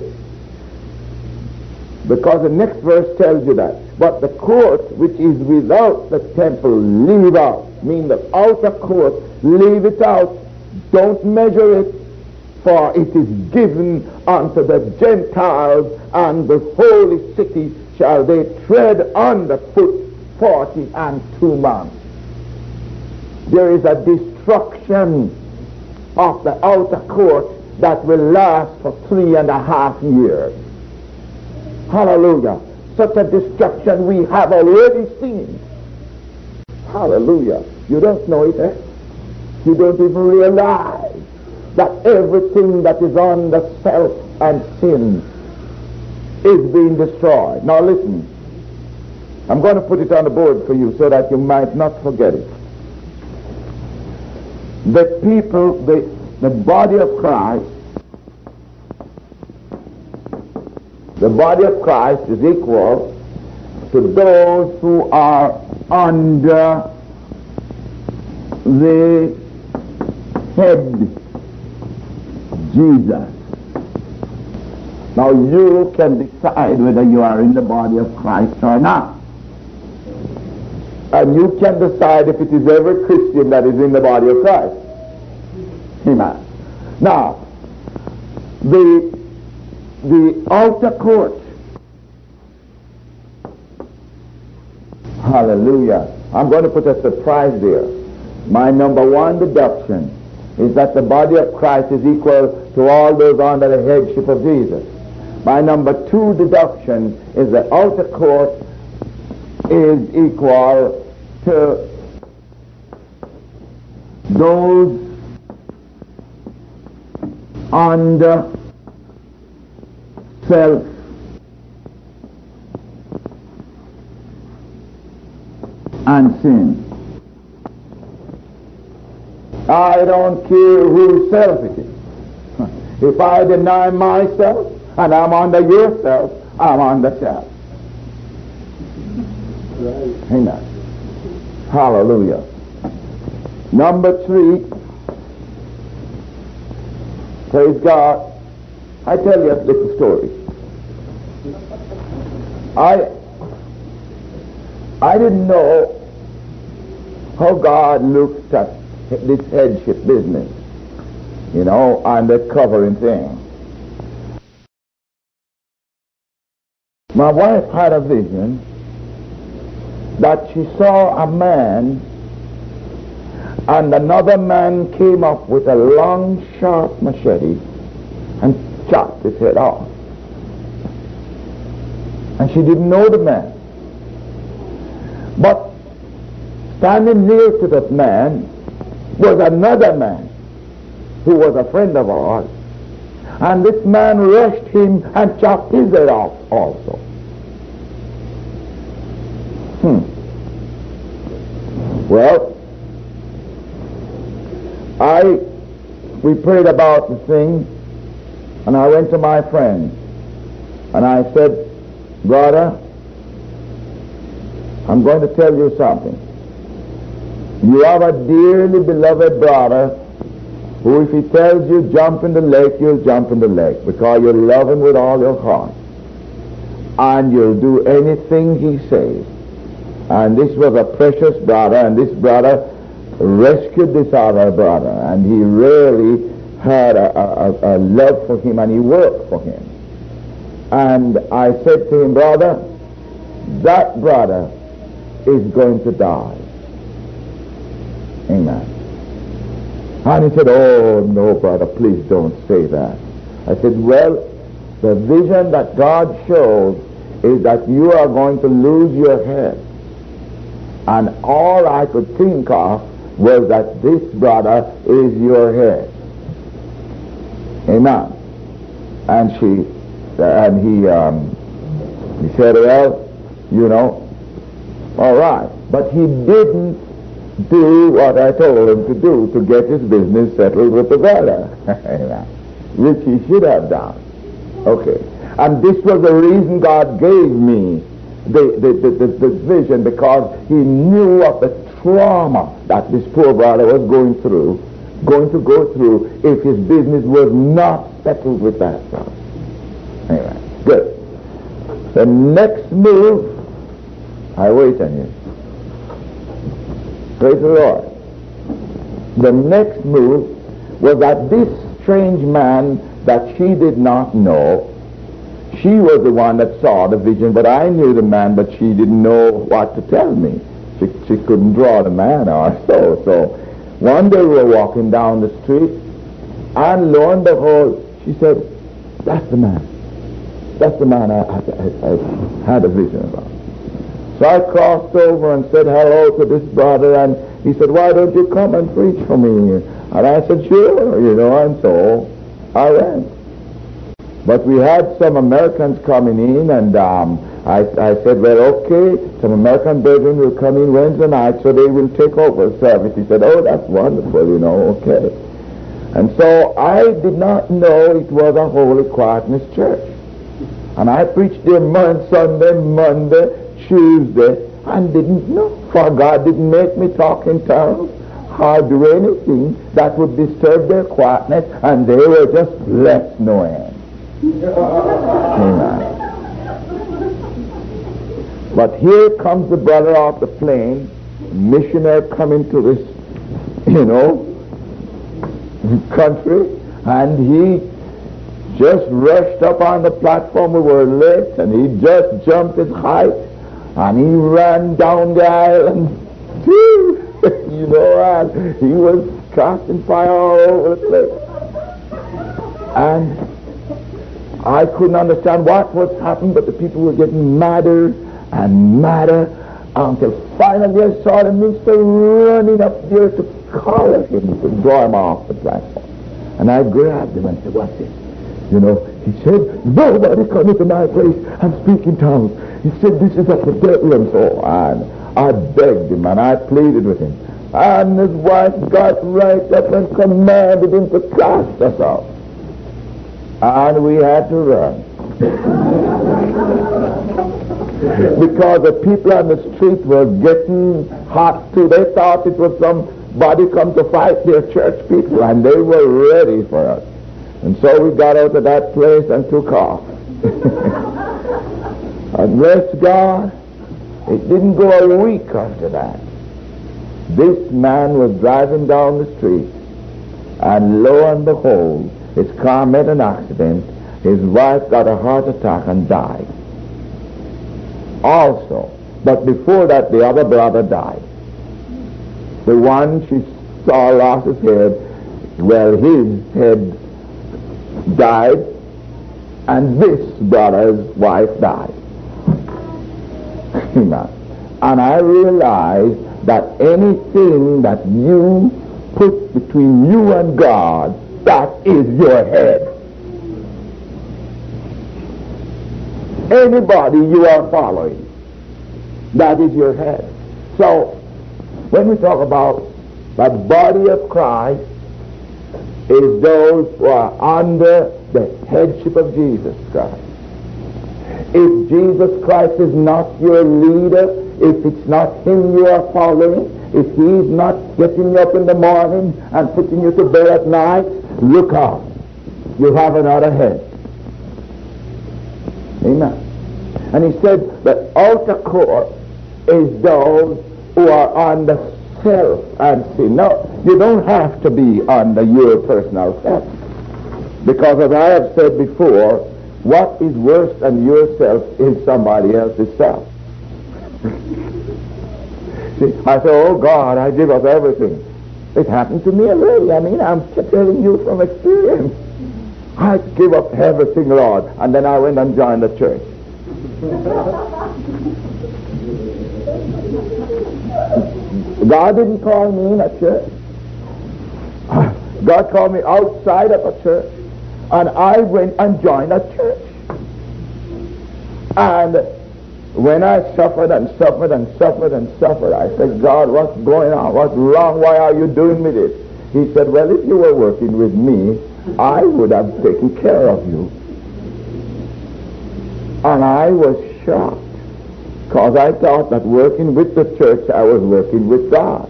Because the next verse tells you that. But the court which is without the temple, leave out. Mean the outer court, leave it out. Don't measure it, for it is given unto the Gentiles, and the holy city shall they tread underfoot 42 months. There is a destruction of the outer court that will last for 3.5 years. Hallelujah. Such a destruction we have already seen. Hallelujah. You don't know it, eh? You don't even realize that everything that is under self and sin is being destroyed. Now listen, I'm going to put it on the board for you so that you might not forget it. The people, the body of Christ, the body of Christ is equal to those who are under the head, Jesus. Now you can decide whether you are in the body of Christ or not. And you can decide if it is every Christian that is in the body of Christ. Amen. Now, the outer court, hallelujah, I'm going to put a surprise there. My number one deduction is that the body of Christ is equal to all those under the headship of Jesus. My number two deduction is the outer court is equal to those under self and sin. I don't care whose self it is. If I deny myself and I'm under yourself, I'm under self. Right. Amen. Hallelujah. Number three, praise God. I tell you a little story. I didn't know how God looks at this headship business, you know, and the covering thing. My wife had a vision that she saw a man and another man came up with a long sharp machete and chopped his head off. And she didn't know the man. But standing near to that man was another man who was a friend of ours. And this man rushed him and chopped his head off also. Well, we prayed about the thing, and I went to my friend, and I said, brother, I'm going to tell you something. You have a dearly beloved brother who, if he tells you jump in the lake, you'll jump in the lake because you love him with all your heart. And you'll do anything he says. And this was a precious brother, and this brother rescued this other brother, and he really had a love for him, and he worked for him. And I said to him, brother, that brother is going to die. Amen. And he said, oh no, brother, please don't say that. I said, well, the vision that God shows is that you are going to lose your head. And all I could think of was that this brother is your head. Amen. And he said, well, you know, all right. But he didn't do what I told him to do to get his business settled with the brother. Which he should have done. Okay. And this was the reason God gave me the vision, because he knew of the trauma that this poor brother was going to go through if his business was not settled with that brother. Anyway, good. The next move, I wait on you. Praise the Lord. The next move was that this strange man that she did not know, she was the one that saw the vision, but I knew the man, but she didn't know what to tell me. She couldn't draw the man or so. So one day we were walking down the street, and lo and behold, she said, that's the man. That's the man I had a vision about. So I crossed over and said hello to this brother, and He said, why don't you come and preach for me? And I said, sure, and so I went. But we had some Americans coming in, and I said, well, okay, some American brethren will come in Wednesday night, so they will take over the service. He said, oh, that's wonderful, okay. And so I did not know it was a Holy Quietness church. And I preached there Sunday, Monday, Tuesday, and didn't know, for God didn't make me talk in tongues or do anything that would disturb their quietness, and they were just blessed no end. Amen. But here comes the brother off the plane, missionary coming to this, country, and he just rushed up on the platform. We were late, and he just jumped his height, and he ran down the aisle, and and he was casting fire all over the place. And I couldn't understand what was happening, but the people were getting madder and madder until finally I saw the minister running up there to collar him, to draw him off the platform. And I grabbed him and said, what's this? He said, nobody come into my place and speak in tongues. He said, this is of the devil and so on. I begged him and I pleaded with him. And his wife got right up and commanded him to cast us out. And we had to run. Because the people on the street were getting hot too. They thought it was somebody come to fight their church people, and they were ready for us. And so we got out of that place and took off. And bless God, it didn't go a week after that. This man was driving down the street, and lo and behold, his car met an accident. His wife got a heart attack and died. Also, but before that, the other brother died. The one she saw lost his head, well, his head died, and this brother's wife died. And I realized that anything that you put between you and God, that is your head. Anybody you are following, that is your head. So, when we talk about the body of Christ, is those who are under the headship of Jesus Christ. If Jesus Christ is not your leader, if it's not him you are following, if he's not getting you up in the morning and putting you to bed at night, look out. You have another head. Amen. And he said the outer court is those who are under self and sin. No, you don't have to be under your personal self. Because as I have said before, what is worse than yourself is somebody else's self. See, I say, oh God, I give up everything. It happened to me already. I'm telling you from experience. I give up everything, Lord. And then I went and joined the church. God didn't call me in a church. God called me outside of a church. And I went and joined a church. And when I suffered and suffered and suffered and suffered, I said, God, what's going on? What's wrong? Why are you doing me this? He said, well, if you were working with me, I would have taken care of you. And I was shocked, because I thought that working with the church, I was working with God.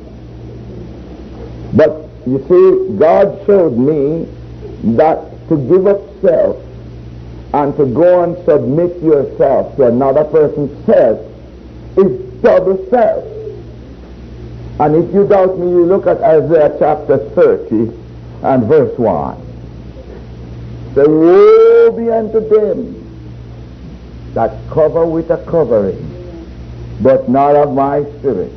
But you see, God showed me that to give up self and to go and submit yourself to another person's self is double self. And if you doubt me, you look at Isaiah chapter 30 and verse 1. Say, woe be unto them that cover with a covering, but not of my spirit,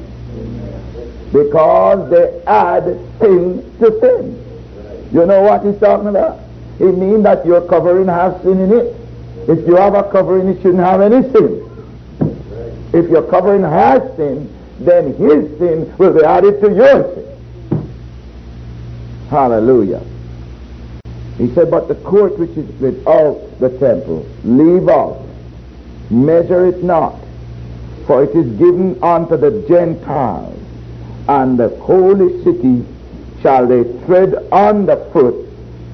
because they add sin to sin. You know what he's talking about? It means that your covering has sin in it. If you have a covering, it shouldn't have any sin. If your covering has sin, then his sin will be added to your sin. Hallelujah. He said, but the court which is without the temple, leave out, measure it not, for it is given unto the Gentiles, and the holy city shall they tread underfoot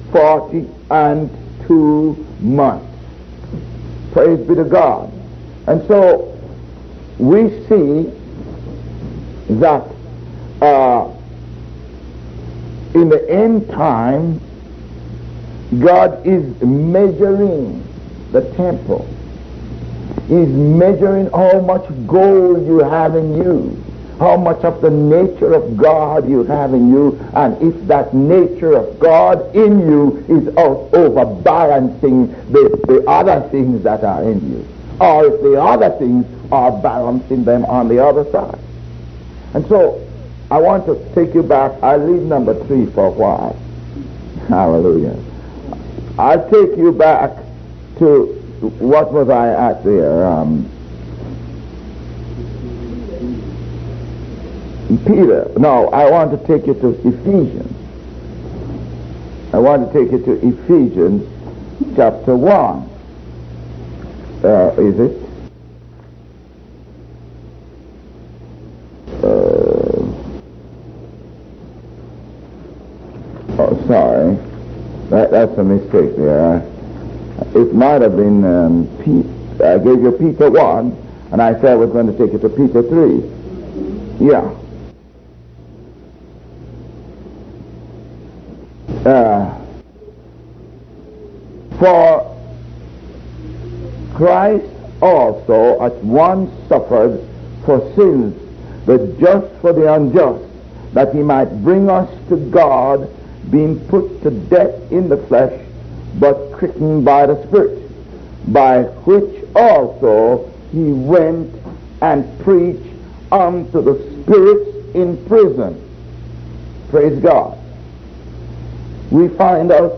42 months. Praise be to God. And so we see that in the end time, God is measuring the temple. He's measuring how much gold you have in you, how much of the nature of God you have in you, and if that nature of God in you is overbalancing the other things that are in you, or if the other things are balancing them on the other side. And so I want to take you back. I'll leave number 3 for a while. Hallelujah. I'll take you back to, what was I at there? Peter. No, I want to take you to Ephesians. I want to take you to Ephesians chapter 1. Is it? Oh, sorry. That's a mistake there. It might have been I gave you Peter 1, and I said I was going to take you to Peter 3. Yeah. For Christ also at once suffered for sins, the just for the unjust, that he might bring us to God, being put to death in the flesh, but quickened by the Spirit, by which also he went and preached unto the spirits in prison. Praise God. We find out,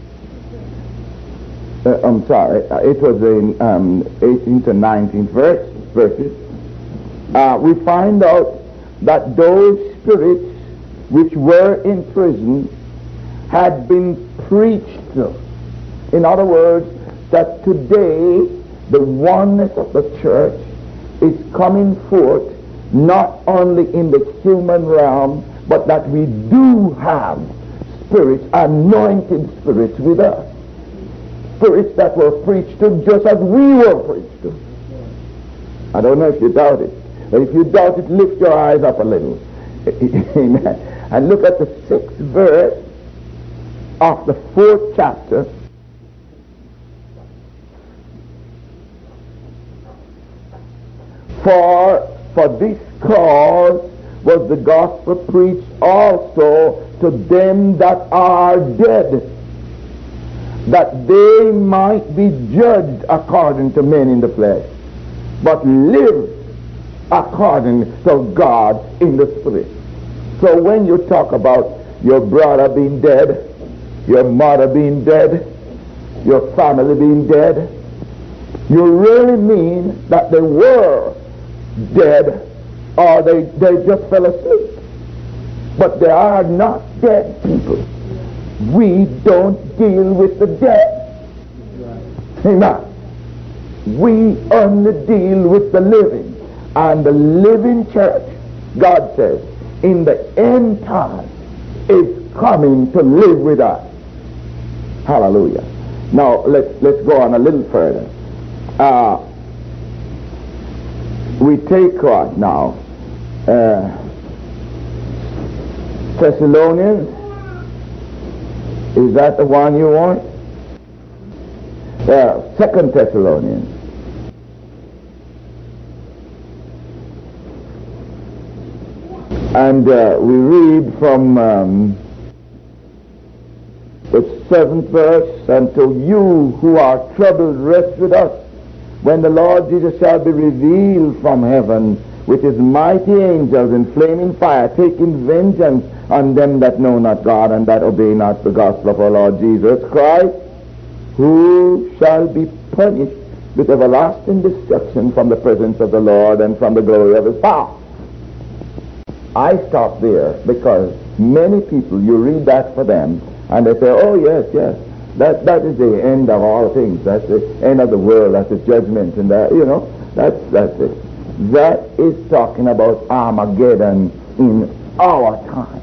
it was in 18th and 19th verses. We find out that those spirits which were in prison had been preached to. In other words, that today the oneness of the church is coming forth not only in the human realm, but that we do have spirits, anointed spirits with us. Spirits that were preached to just as we were preached to. I don't know if you doubt it, but if you doubt it, lift your eyes up a little. Amen. And look at the 6th verse of the 4th chapter. For this cause was the gospel preached also to them that are dead, that they might be judged according to men in the flesh, but live according to God in the spirit. So when you talk about your brother being dead, your mother being dead, your family being dead, you really mean that they were dead, or they just fell asleep. But they are not dead people. We don't deal with the dead. Amen. We only deal with the living. And the living church, God says, in the end time is coming to live with us. Hallelujah. Now let's go on a little further. We take what now? Thessalonians. Is that the one you want? 2 Thessalonians. And we read from the 7th verse, until you who are troubled rest with us, when the Lord Jesus shall be revealed from heaven with his mighty angels in flaming fire, taking vengeance on them that know not God and that obey not the gospel of our Lord Jesus Christ, who shall be punished with everlasting destruction from the presence of the Lord and from the glory of his power. I stop there because many people, you read that for them, and they say, oh yes, yes, that is the end of all things. That's the end of the world. That's the judgment, and that, you know, that's it. That is talking about Armageddon in our time.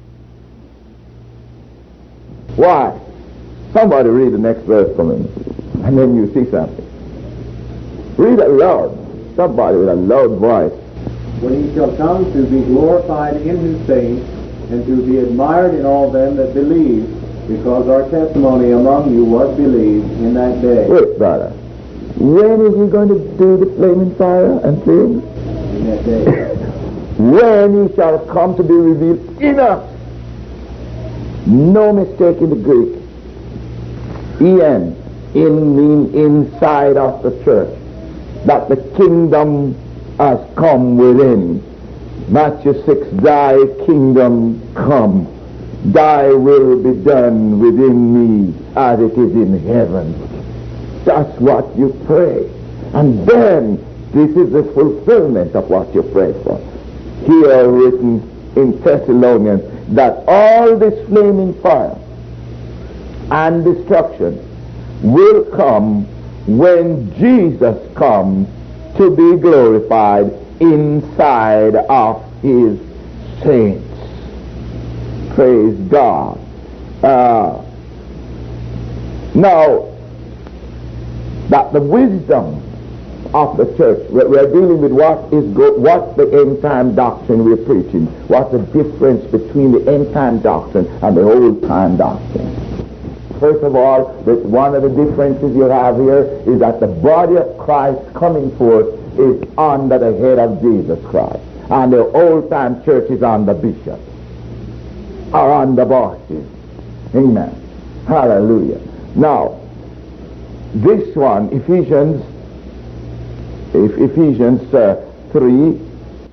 Why? Somebody read the next verse for me, and then you see something. Read it loud. Somebody with a loud voice. When he shall come to be glorified in his saints, and to be admired in all them that believe, because our testimony among you was believed in that day. Wait, brother. When is he going to do the flaming fire and things? In that day. When he shall come to be revealed in us. No mistake in the Greek. In means inside of the church. That the kingdom has come within. Matthew 6, thy kingdom come. Thy will be done within me as it is in heaven. That's what you pray. And then this is the fulfillment of what you pray for. Here written in Thessalonians that all this flaming fire and destruction will come when Jesus comes to be glorified inside of his saints. Praise God. Now, that the wisdom of the church, we're dealing with what the end time doctrine we're preaching. What's the difference between the end time doctrine and the old time doctrine? First of all, one of the differences you have here is that the body of Christ coming forth is under the head of Jesus Christ. And the old time church is under bishops or under bosses. Amen. Hallelujah. Now, this one, Ephesians 3,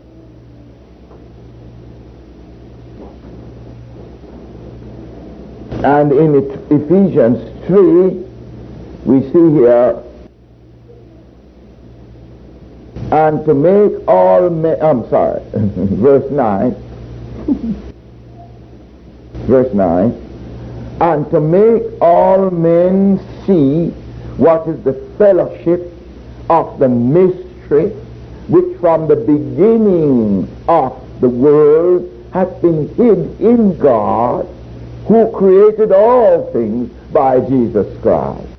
and in Ephesians 3, we see here, and to make all men, verse 9, verse 9, and to make all men see what is the fellowship of the mystery which from the beginning of the world hath been hid in God, who created all things by Jesus Christ,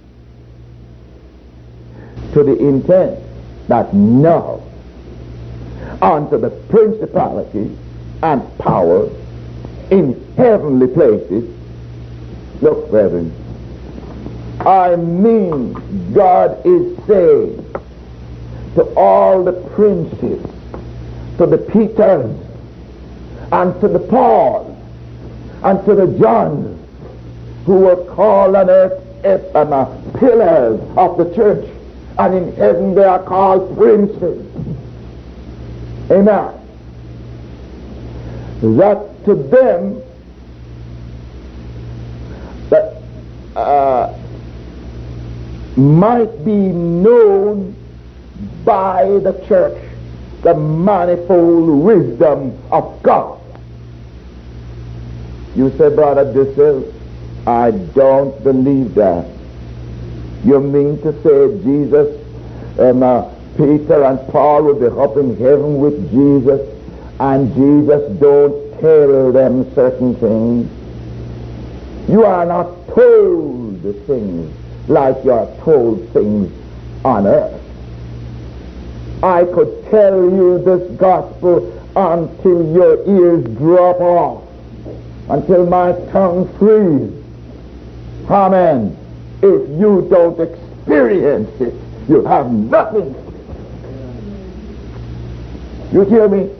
to the intent that now unto the principalities and powers in heavenly places. Look, brethren, I mean, God is saying to all the princes, to the Peters, and to the Pauls, and to the Johns, who were called on earth pillars of the church, and in heaven they are called princes. Amen. That to them, that might be known by the church the manifold wisdom of God. You say, Brother Dissel, I don't believe that. You mean to say Jesus, Peter and Paul will be up in heaven with Jesus, and Jesus don't tell them certain things? You are not told the things like you are told things on earth. I could tell you this gospel until your ears drop off, until my tongue frees. Amen. If you don't experience it, you have nothing. You hear me?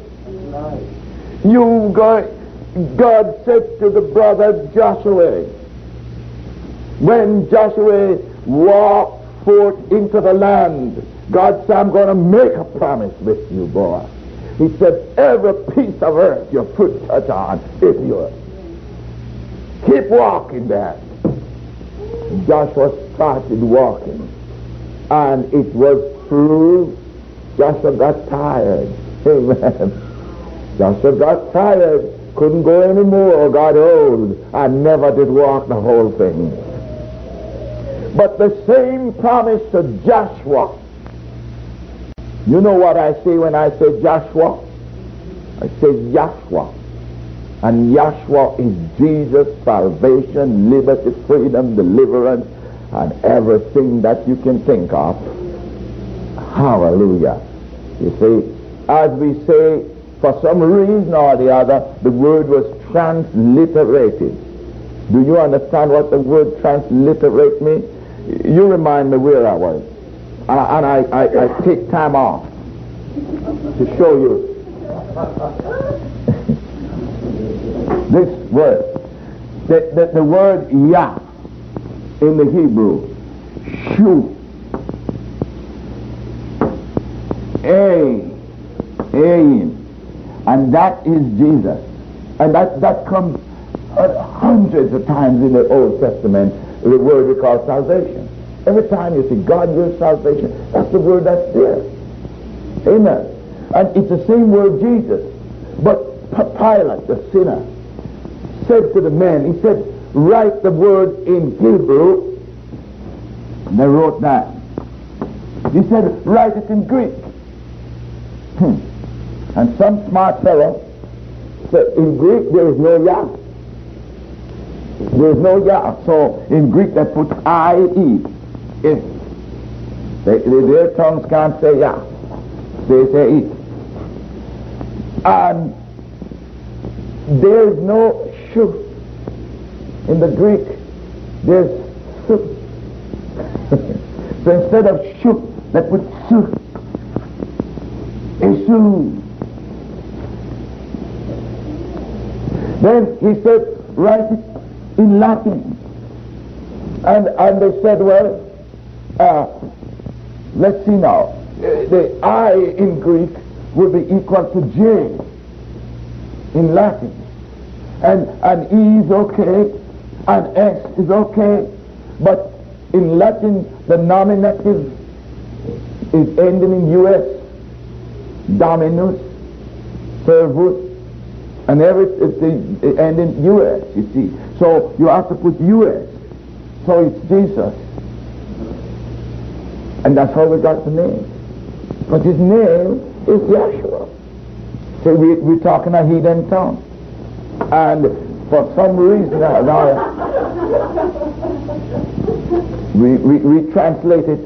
God said to the brother Joshua, when Joshua walked forth into the land, God said, I'm going to make a promise with you, boy. He said, every piece of earth your foot touch on is yours. Keep walking there. Joshua started walking, and it was true. Joshua got tired. Amen. Joshua got tired, couldn't go anymore, got old, and never did walk the whole thing. But the same promise to Joshua. You know what I say when I say Joshua? I say Yahshua. And Yahshua is Jesus, salvation, liberty, freedom, deliverance, and everything that you can think of. Hallelujah. You see, as we say, for some reason or the other, the word was transliterated. Do you understand what the word transliterate means? You remind me where I was. And I take time off to show you this word. The word Yah in the Hebrew, Shu, Aim, and that is Jesus. And that comes hundreds of times in the Old Testament, the word we call salvation. Every time you see God will salvation, that's the word that's there. Amen. And it's the same word Jesus. But Pilate, the sinner, said to the men, he said, write the word in Hebrew. And they wrote that. He said, write it in Greek. And some smart fellow said, in Greek there is no Yah. There is no Yah. So in Greek they put I-E. If their tongues can't say Yah, they say it. And there is no Shu. In the Greek, there's Su. So instead of Shu, they put Su. Esu. Then he said, write it in Latin. And they said, well, let's see now. The I in Greek would be equal to J in Latin. And E is okay, and S is okay, but in Latin the nominative is ending in US, Dominus, Servus, and everything end in US, you see. So you have to put US. So it's Jesus. And that's how we got the name. But his name is Yahshua. So we're talking a heathen tongue. And for some reason, we translated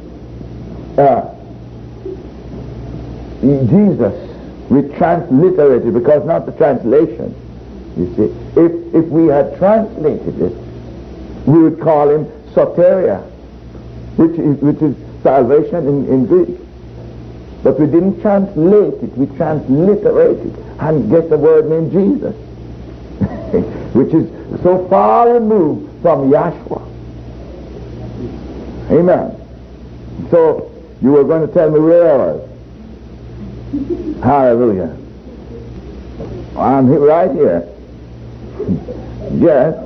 Jesus. We transliterated, because not the translation. You see, if we had translated it, we would call him soteria, which is salvation in Greek. But we didn't translate it, we transliterated and get the word named Jesus, which is so far removed from Yahshua. Amen. So you were going to tell me where I was. Hallelujah. I'm right here. Yes.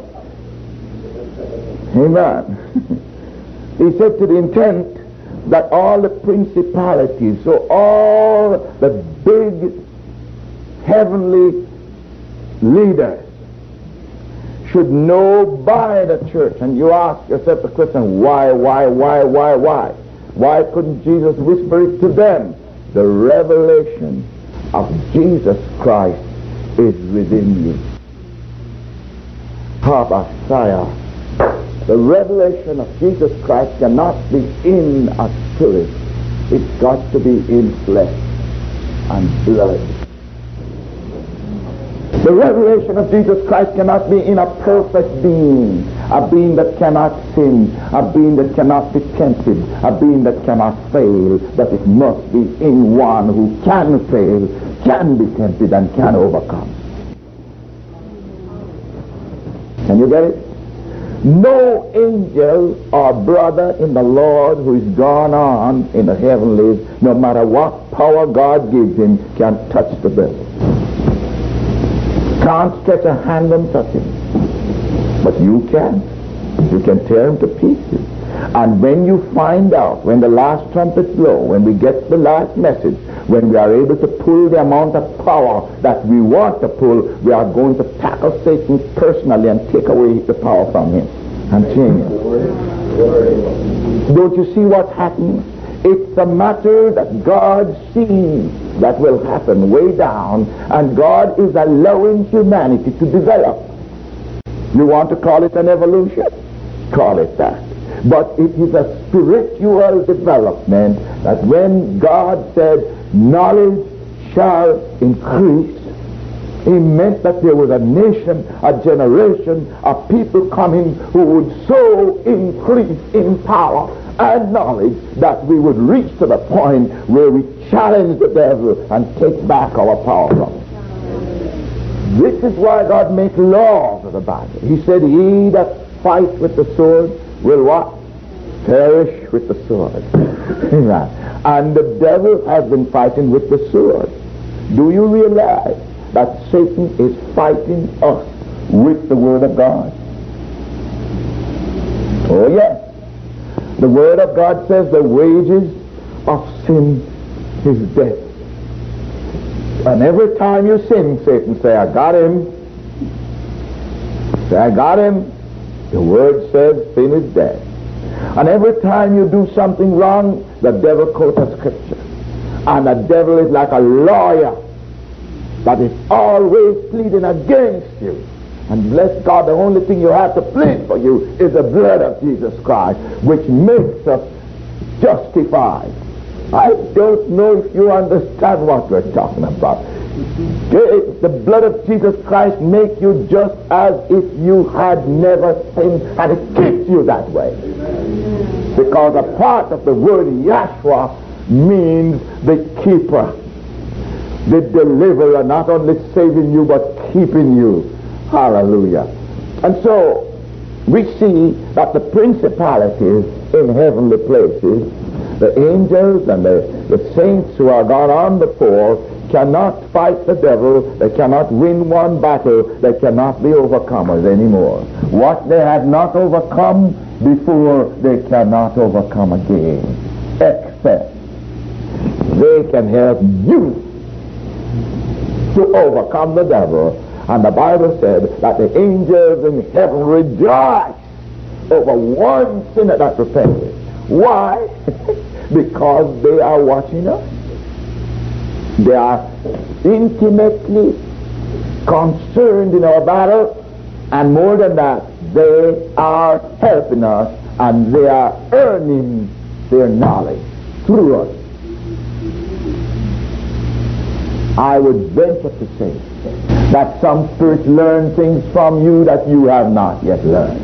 Amen. He said to the intent that all the principalities, so all the big heavenly leaders should know by the church. And you ask yourself the question, why? Why couldn't Jesus whisper it to them? The revelation of Jesus Christ is within you. Habashaya. The revelation of Jesus Christ cannot be in a spirit. It's got to be in flesh and blood. The revelation of Jesus Christ cannot be in a perfect being, a being that cannot sin, a being that cannot be tempted, a being that cannot fail, but it must be in one who can fail, can be tempted, and can overcome. Can you get it? No angel or brother in the Lord who is gone on in the heavenlies, no matter what power God gives him, can touch the bill. Can't stretch a hand and touch him. But you can. You can tear him to pieces. And when you find out, when the last trumpet blows, when we get the last message, When we are able to pull the amount of power that we want to pull, we are going to tackle Satan personally and take away the power from him and change him. Don't you see what's happening? It's a matter that God sees that will happen way down, and God is allowing humanity to develop. You want to call it an evolution? Call it that. But it is a spiritual development that when God said knowledge shall increase, he meant that there was a nation, a generation of people coming who would so increase in power and knowledge that we would reach to the point where we challenge the devil and take back our power from him. This is why God makes laws of the Bible. He said, he that fights with the sword will what? Perish with the sword. Amen. And the devil has been fighting with the sword. Do you realize that Satan is fighting us with the Word of God? Oh yes. The Word of God says the wages of sin is death. And every time you sin, Satan say, I got him. Say, I got him. The Word says sin is death. And every time you do something wrong, the devil quotes a scripture. And the devil is like a lawyer that is always pleading against you. And bless God, the only thing you have to plead for you is the blood of Jesus Christ, which makes us justified. I don't know if you understand what we're talking about. The blood of Jesus Christ makes you just as if you had never sinned, and it keeps you that way. Because a part of the word Yahshua means the keeper, the deliverer, not only saving you but keeping you. Hallelujah. And so we see that the principalities in heavenly places, the angels and the saints who are gone on before, cannot fight the devil. They cannot win one battle. They cannot be overcomers anymore. What they had not overcome before, they cannot overcome again, except they can help you to overcome the devil. And the Bible said that the angels in heaven rejoice over one sinner that repented. Why? Because they are watching us. They are intimately concerned in our battle, and more than that, they are helping us, and they are earning their knowledge through us. I would venture to say that some spirits learn things from you that you have not yet learned.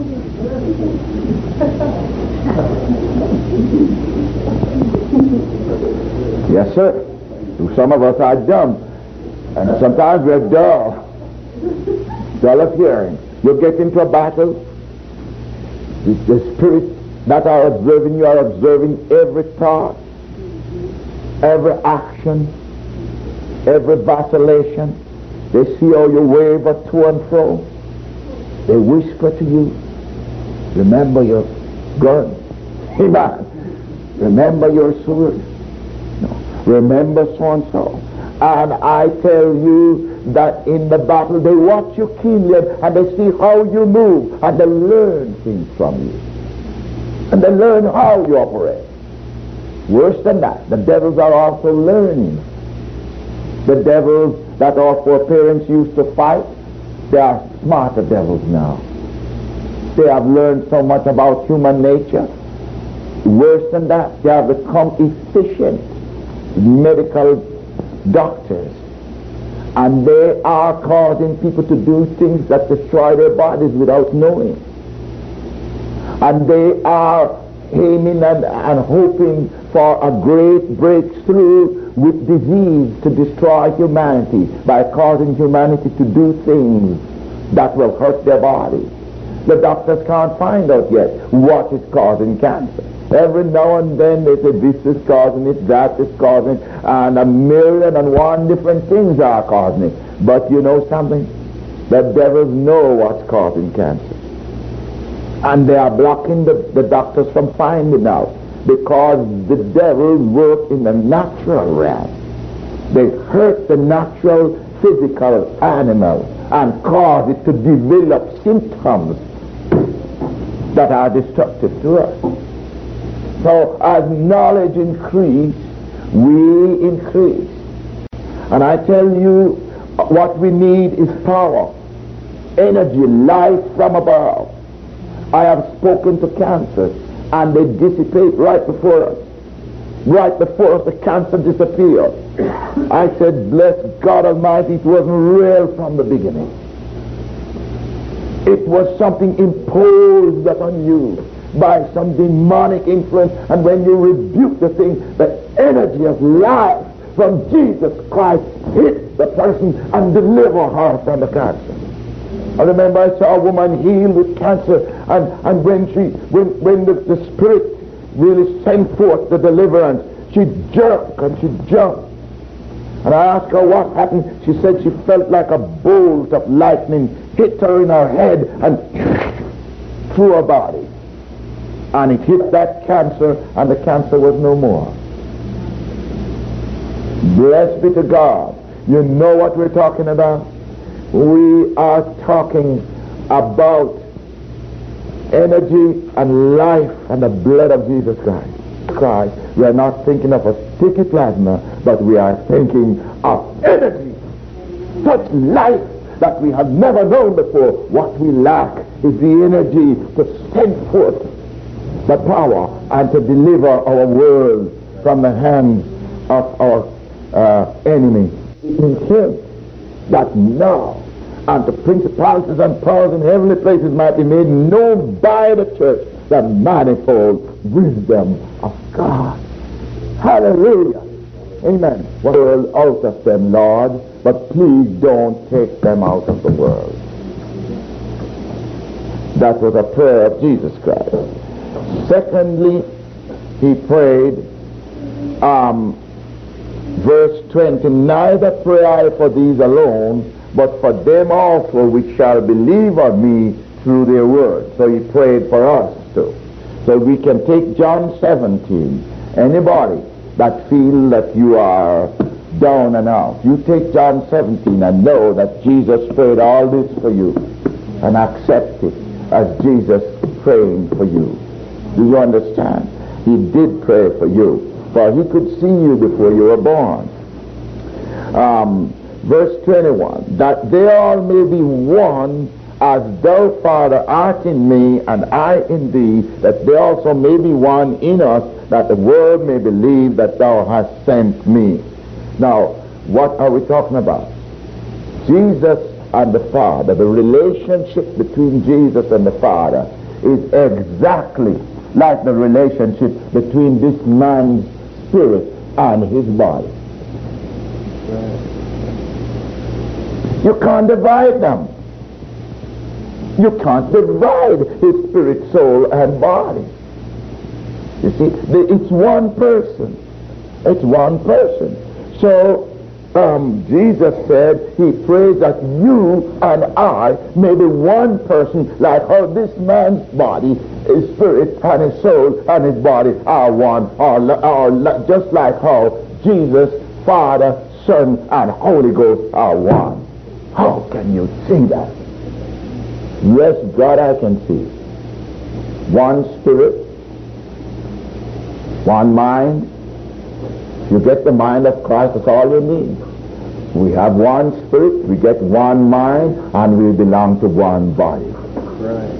Yes, sir. Some of us are dumb, and sometimes we're dull of hearing. You get into a battle, the spirits that are observing you are observing every thought, every action, every vacillation. They see how you waver to and fro. They whisper to you, remember your gun. Amen. Remember your sword. Remember so-and-so. And I tell you that in the battle they watch you keenly and they see how you move and they learn things from you. And they learn how you operate. Worse than that, the devils are also learning. The devils that our foreparents used to fight, they are smarter devils now. They have learned so much about human nature. Worse than that, they have become efficient medical doctors, and they are causing people to do things that destroy their bodies without knowing, and they are aiming and hoping for a great breakthrough with disease to destroy humanity by causing humanity to do things that will hurt their body. The doctors can't find out yet what is causing cancer. Every now and then they say this is causing it, that is causing it, and 1,000,001 different things are causing it. But you know something? The devils know what's causing cancer. And they are blocking the doctors from finding out, because the devils work in the natural realm. They hurt the natural, physical animal and cause it to develop symptoms that are destructive to us. So as knowledge increases, we increase. And I tell you, what we need is power, energy, life from above. I have spoken to cancer, and they dissipate right before us. Right before us, the cancer disappeared. I said, bless God Almighty, it wasn't real from the beginning. It was something imposed upon you by some demonic influence, and when you rebuke the thing, the energy of life from Jesus Christ hit the person and deliver her from the cancer. I remember I saw a woman healed with cancer, and when the Spirit really sent forth the deliverance, she jerked and she jumped. And I asked her what happened. She said she felt like a bolt of lightning hit her in her head and through her body. And it hit that cancer, and the cancer was no more. Blessed be to God. You know what we're talking about? We are talking about energy and life and the blood of Jesus Christ. We are not thinking of a sticky plasma, but we are thinking of energy. Such life that we have never known before. What we lack is the energy to send forth the power and to deliver our world from the hands of our enemy. In him that now and the principalities and powers in heavenly places might be made known by the church the manifold wisdom of God. Hallelujah. Amen. World out of them, Lord, but please don't take them out of the world. That was a prayer of Jesus Christ. Secondly, he prayed, verse 20, neither pray I for these alone, but for them also which shall believe on me through their word. So he prayed for us too. So we can take John 17. Anybody that feel that you are down and out, you take John 17 and know that Jesus prayed all this for you and accept it as Jesus praying for you. Do you understand? He did pray for you, for he could see you before you were born. Verse 21, that they all may be one, as thou, Father, art in me, and I in thee, that they also may be one in us, that the world may believe that thou hast sent me. Now, what are we talking about? Jesus and the Father, the relationship between Jesus and the Father is exactly like the relationship between this man's spirit and his body. You can't divide them. You can't divide his spirit, soul, and body. You see, it's one person. It's one person. So, Jesus said he prays that you and I may be one person, like how this man's body, his spirit and his soul and his body are one, or just like how Jesus, Father, Son, and Holy Ghost are one. How can you see that? Yes, God, I can see. One spirit, one mind. If you get the mind of Christ, that's all you need. We have one spirit, we get one mind, and we belong to one body. Right.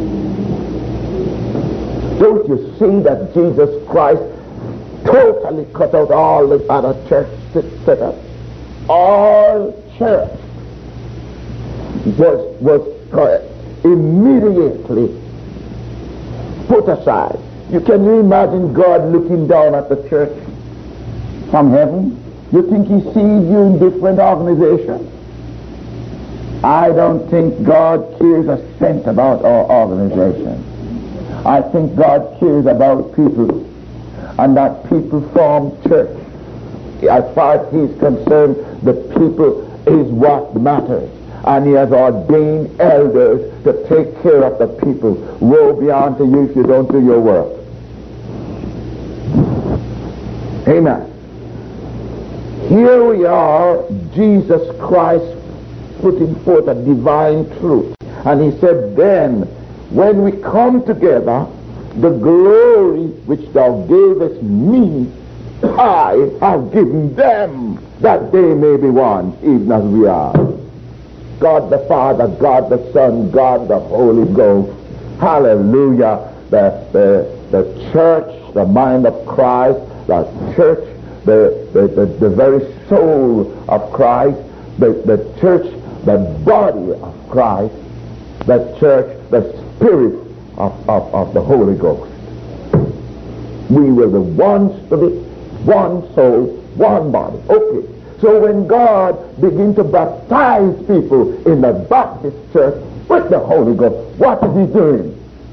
Don't you see that Jesus Christ totally cut out all the other church set up? All church was immediately put aside. Can you imagine God looking down at the church from heaven? You think he sees you in different organizations? I don't think God cares a cent about our organization. I think God cares about people, and that people form church. As far as he's concerned, the people is what matters. And he has ordained elders to take care of the people. Woe be unto you if you don't do your work. Amen. Here we are, Jesus Christ putting forth a divine truth. And he said, then, when we come together, the glory which thou gavest me, I have given them, that they may be one, even as we are. God the Father, God the Son, God the Holy Ghost. Hallelujah. The church, the mind of Christ, the church, the very soul of Christ, the church, the body of Christ, the church, the spirit of the Holy Ghost. We were the one spirit, one soul, one body. Okay. So when God began to baptize people in the Baptist church with the Holy Ghost, what is he doing?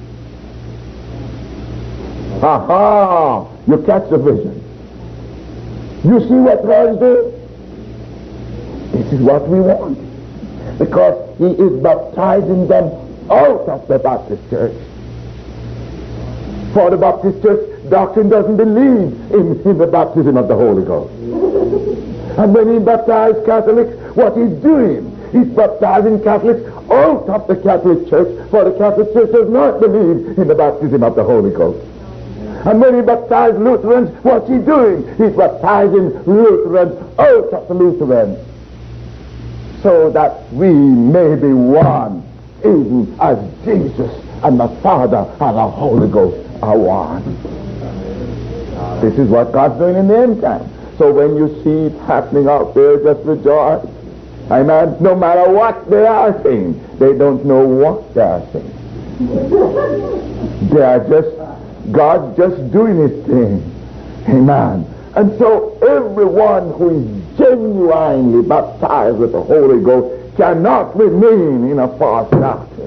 Aha! You catch the vision. You see what God is doing? This is what we want. Because he is baptizing them out of the Baptist church. For the Baptist church doctrine doesn't believe in the baptism of the Holy Ghost. And when he baptized Catholics, what he's doing, he's baptizing Catholics out of the Catholic Church, for the Catholic Church does not believe in the baptism of the Holy Ghost. And when he baptized Lutherans, what's he doing? He's baptizing Lutherans out of the Lutherans, so that we may be one, even as Jesus and the Father and the Holy Ghost are one. This is what God's doing in the end time. So when you see it happening out there, just rejoice. Amen. No matter what they are saying, they don't know what they are saying. They are just, God's just doing his thing. Amen. And so everyone who is genuinely baptized with the Holy Ghost cannot remain in a false doctrine.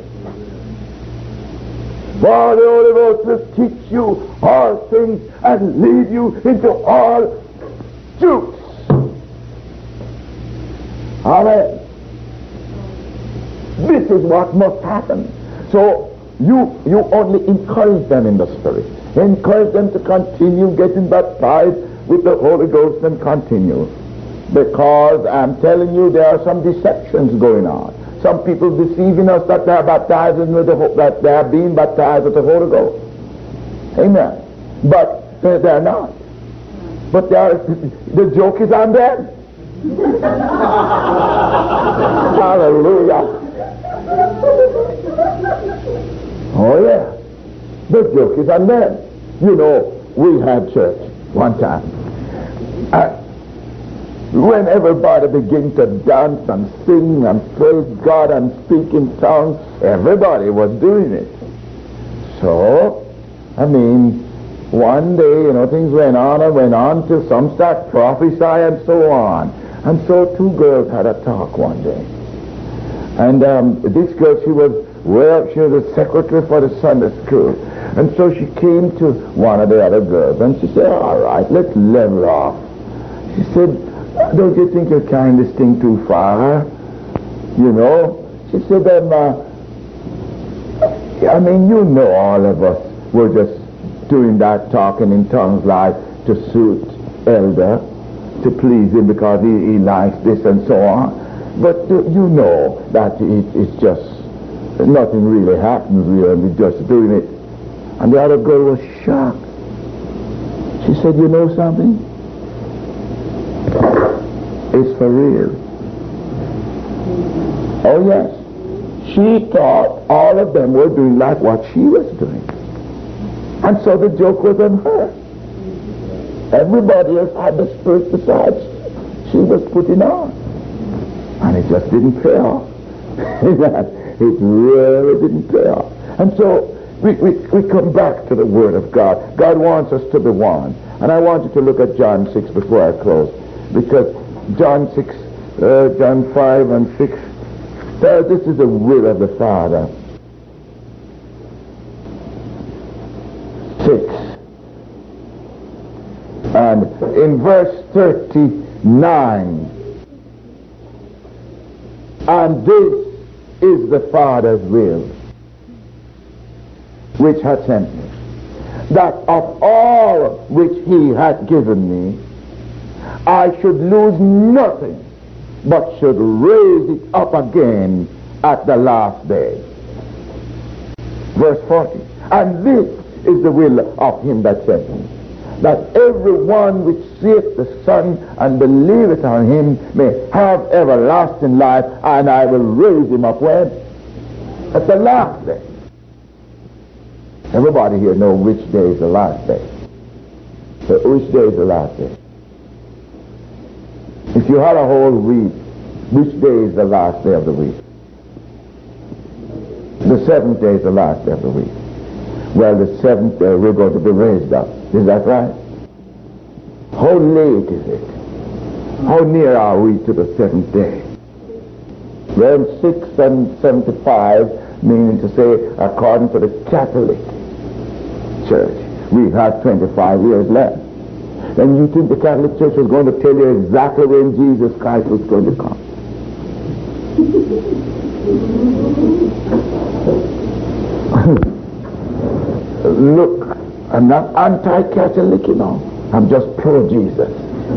For the Holy Ghost will teach you all things and lead you into all truth. Amen. This is what must happen. So you only encourage them in the Spirit. Encourage them to continue getting baptized with the Holy Ghost and continue. Because I'm telling you, there are some deceptions going on. Some people deceiving us that they are baptizing with that they are being baptized with the Holy Ghost. Amen. But they're not. But the joke is on them. Hallelujah. Oh yeah. The joke is on them. You know, we had church one time. When everybody began to dance and sing and praise God and speak in tongues, everybody was doing it. So, I mean, one day, things went on till some start prophesying and so on. And so two girls had a talk one day. And this girl, she was a secretary for the Sunday school. And so she came to one of the other girls and she said, all right, let's level off. She said, don't you think you're carrying this thing too far? She said, all of us were just doing that talking in tongues like to suit Elder, to please him because he likes this and so on. But you know that it's just, nothing really happens. We're just doing it. And the other girl was shocked. She said, you know something? It's for real. Oh yes. She thought all of them were doing like what she was doing. And so the joke was on her. Everybody else had the spirit besides she was putting on. And it just didn't pay off. It really didn't pay off. And so we come back to the Word of God. God wants us to be one. And I want you to look at John 6 before I close. Because John 5 and 6, this is the will of the Father. 6. And in verse 39, and this is the Father's will, which hath sent me, that of all which he hath given me, I should lose nothing, but should raise it up again at the last day. Verse 40. And this is the will of him that sent me, that everyone which seeth the Son and believeth on him may have everlasting life, and I will raise him up when? At the last day. Everybody here know which day is the last day. So which day is the last day? If you had a whole week, which day is the last day of the week? The seventh day is the last day of the week. Well, the seventh day we're going to be raised up. Is that right? How late is it? How near are we to the seventh day? Well, 675, meaning to say, according to the Catholic Church, we have 25 years left. And you think the Catholic Church was going to tell you exactly when Jesus Christ was going to come? Look, I'm not anti-Catholic, you know. I'm just pro-Jesus.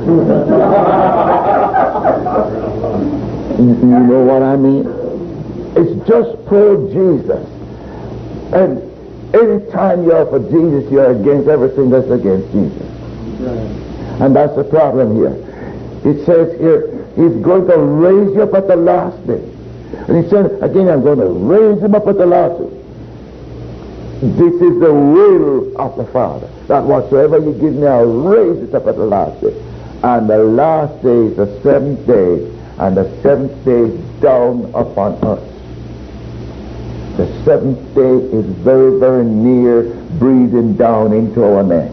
You know what I mean? It's just pro-Jesus. And any time you're for Jesus, you're against everything that's against Jesus. And that's the problem here. It says here, he's going to raise you up at the last day. And he said, again, I'm going to raise him up at the last day. This is the will of the Father, that whatsoever you give me, I'll raise it up at the last day. And the last day is the seventh day, and the seventh day is down upon us. The seventh day is very, very near, breathing down into our necks.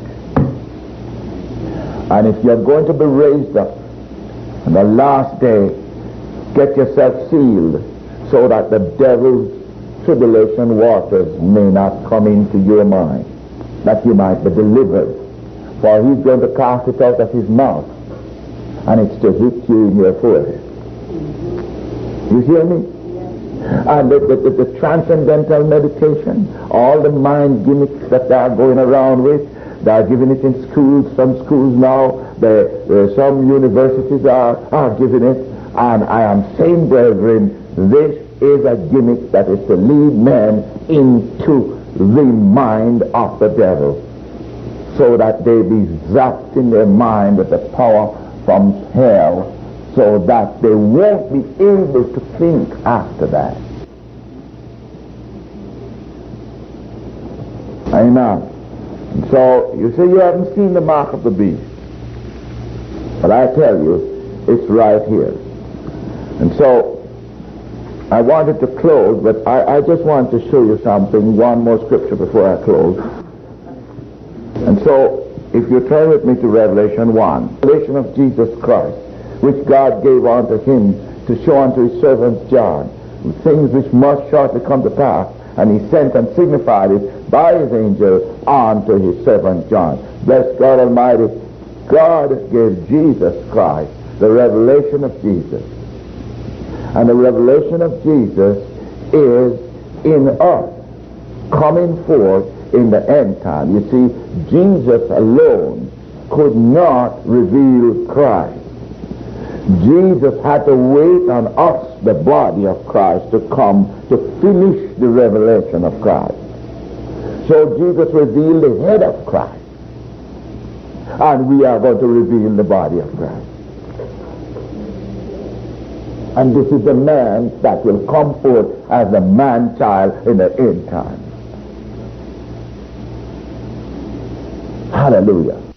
And if you're going to be raised up on the last day, get yourself sealed so that the devil's tribulation waters may not come into your mind, that you might be delivered. For he's going to cast it out of his mouth, and it's to hit you in your forehead. You hear me? And the transcendental meditation, all the mind gimmicks that they are going around with, they are giving it in schools. Some schools now, some universities are giving it. And I am saying, brethren, this is a gimmick that is to lead men into the mind of the devil, so that they be zapped in their mind with the power from hell, so that they won't be able to think after that. Amen. So you say you haven't seen the mark of the beast, but I tell you, it's right here. And so I wanted to close, but I just want to show you something, one more scripture before I close. And so, if you turn with me to Revelation 1, revelation of Jesus Christ, which God gave unto him to show unto his servant John, things which must shortly come to pass, and he sent and signified it by his angel unto his servant John. Bless God Almighty, God gave Jesus Christ the revelation of Jesus. And the revelation of Jesus is in us, coming forth in the end time. You see, Jesus alone could not reveal Christ. Jesus had to wait on us, the body of Christ, to come to finish the revelation of Christ. So Jesus revealed the head of Christ, and we are going to reveal the body of Christ. And this is the man that will come forth as the man-child in the end time. Hallelujah.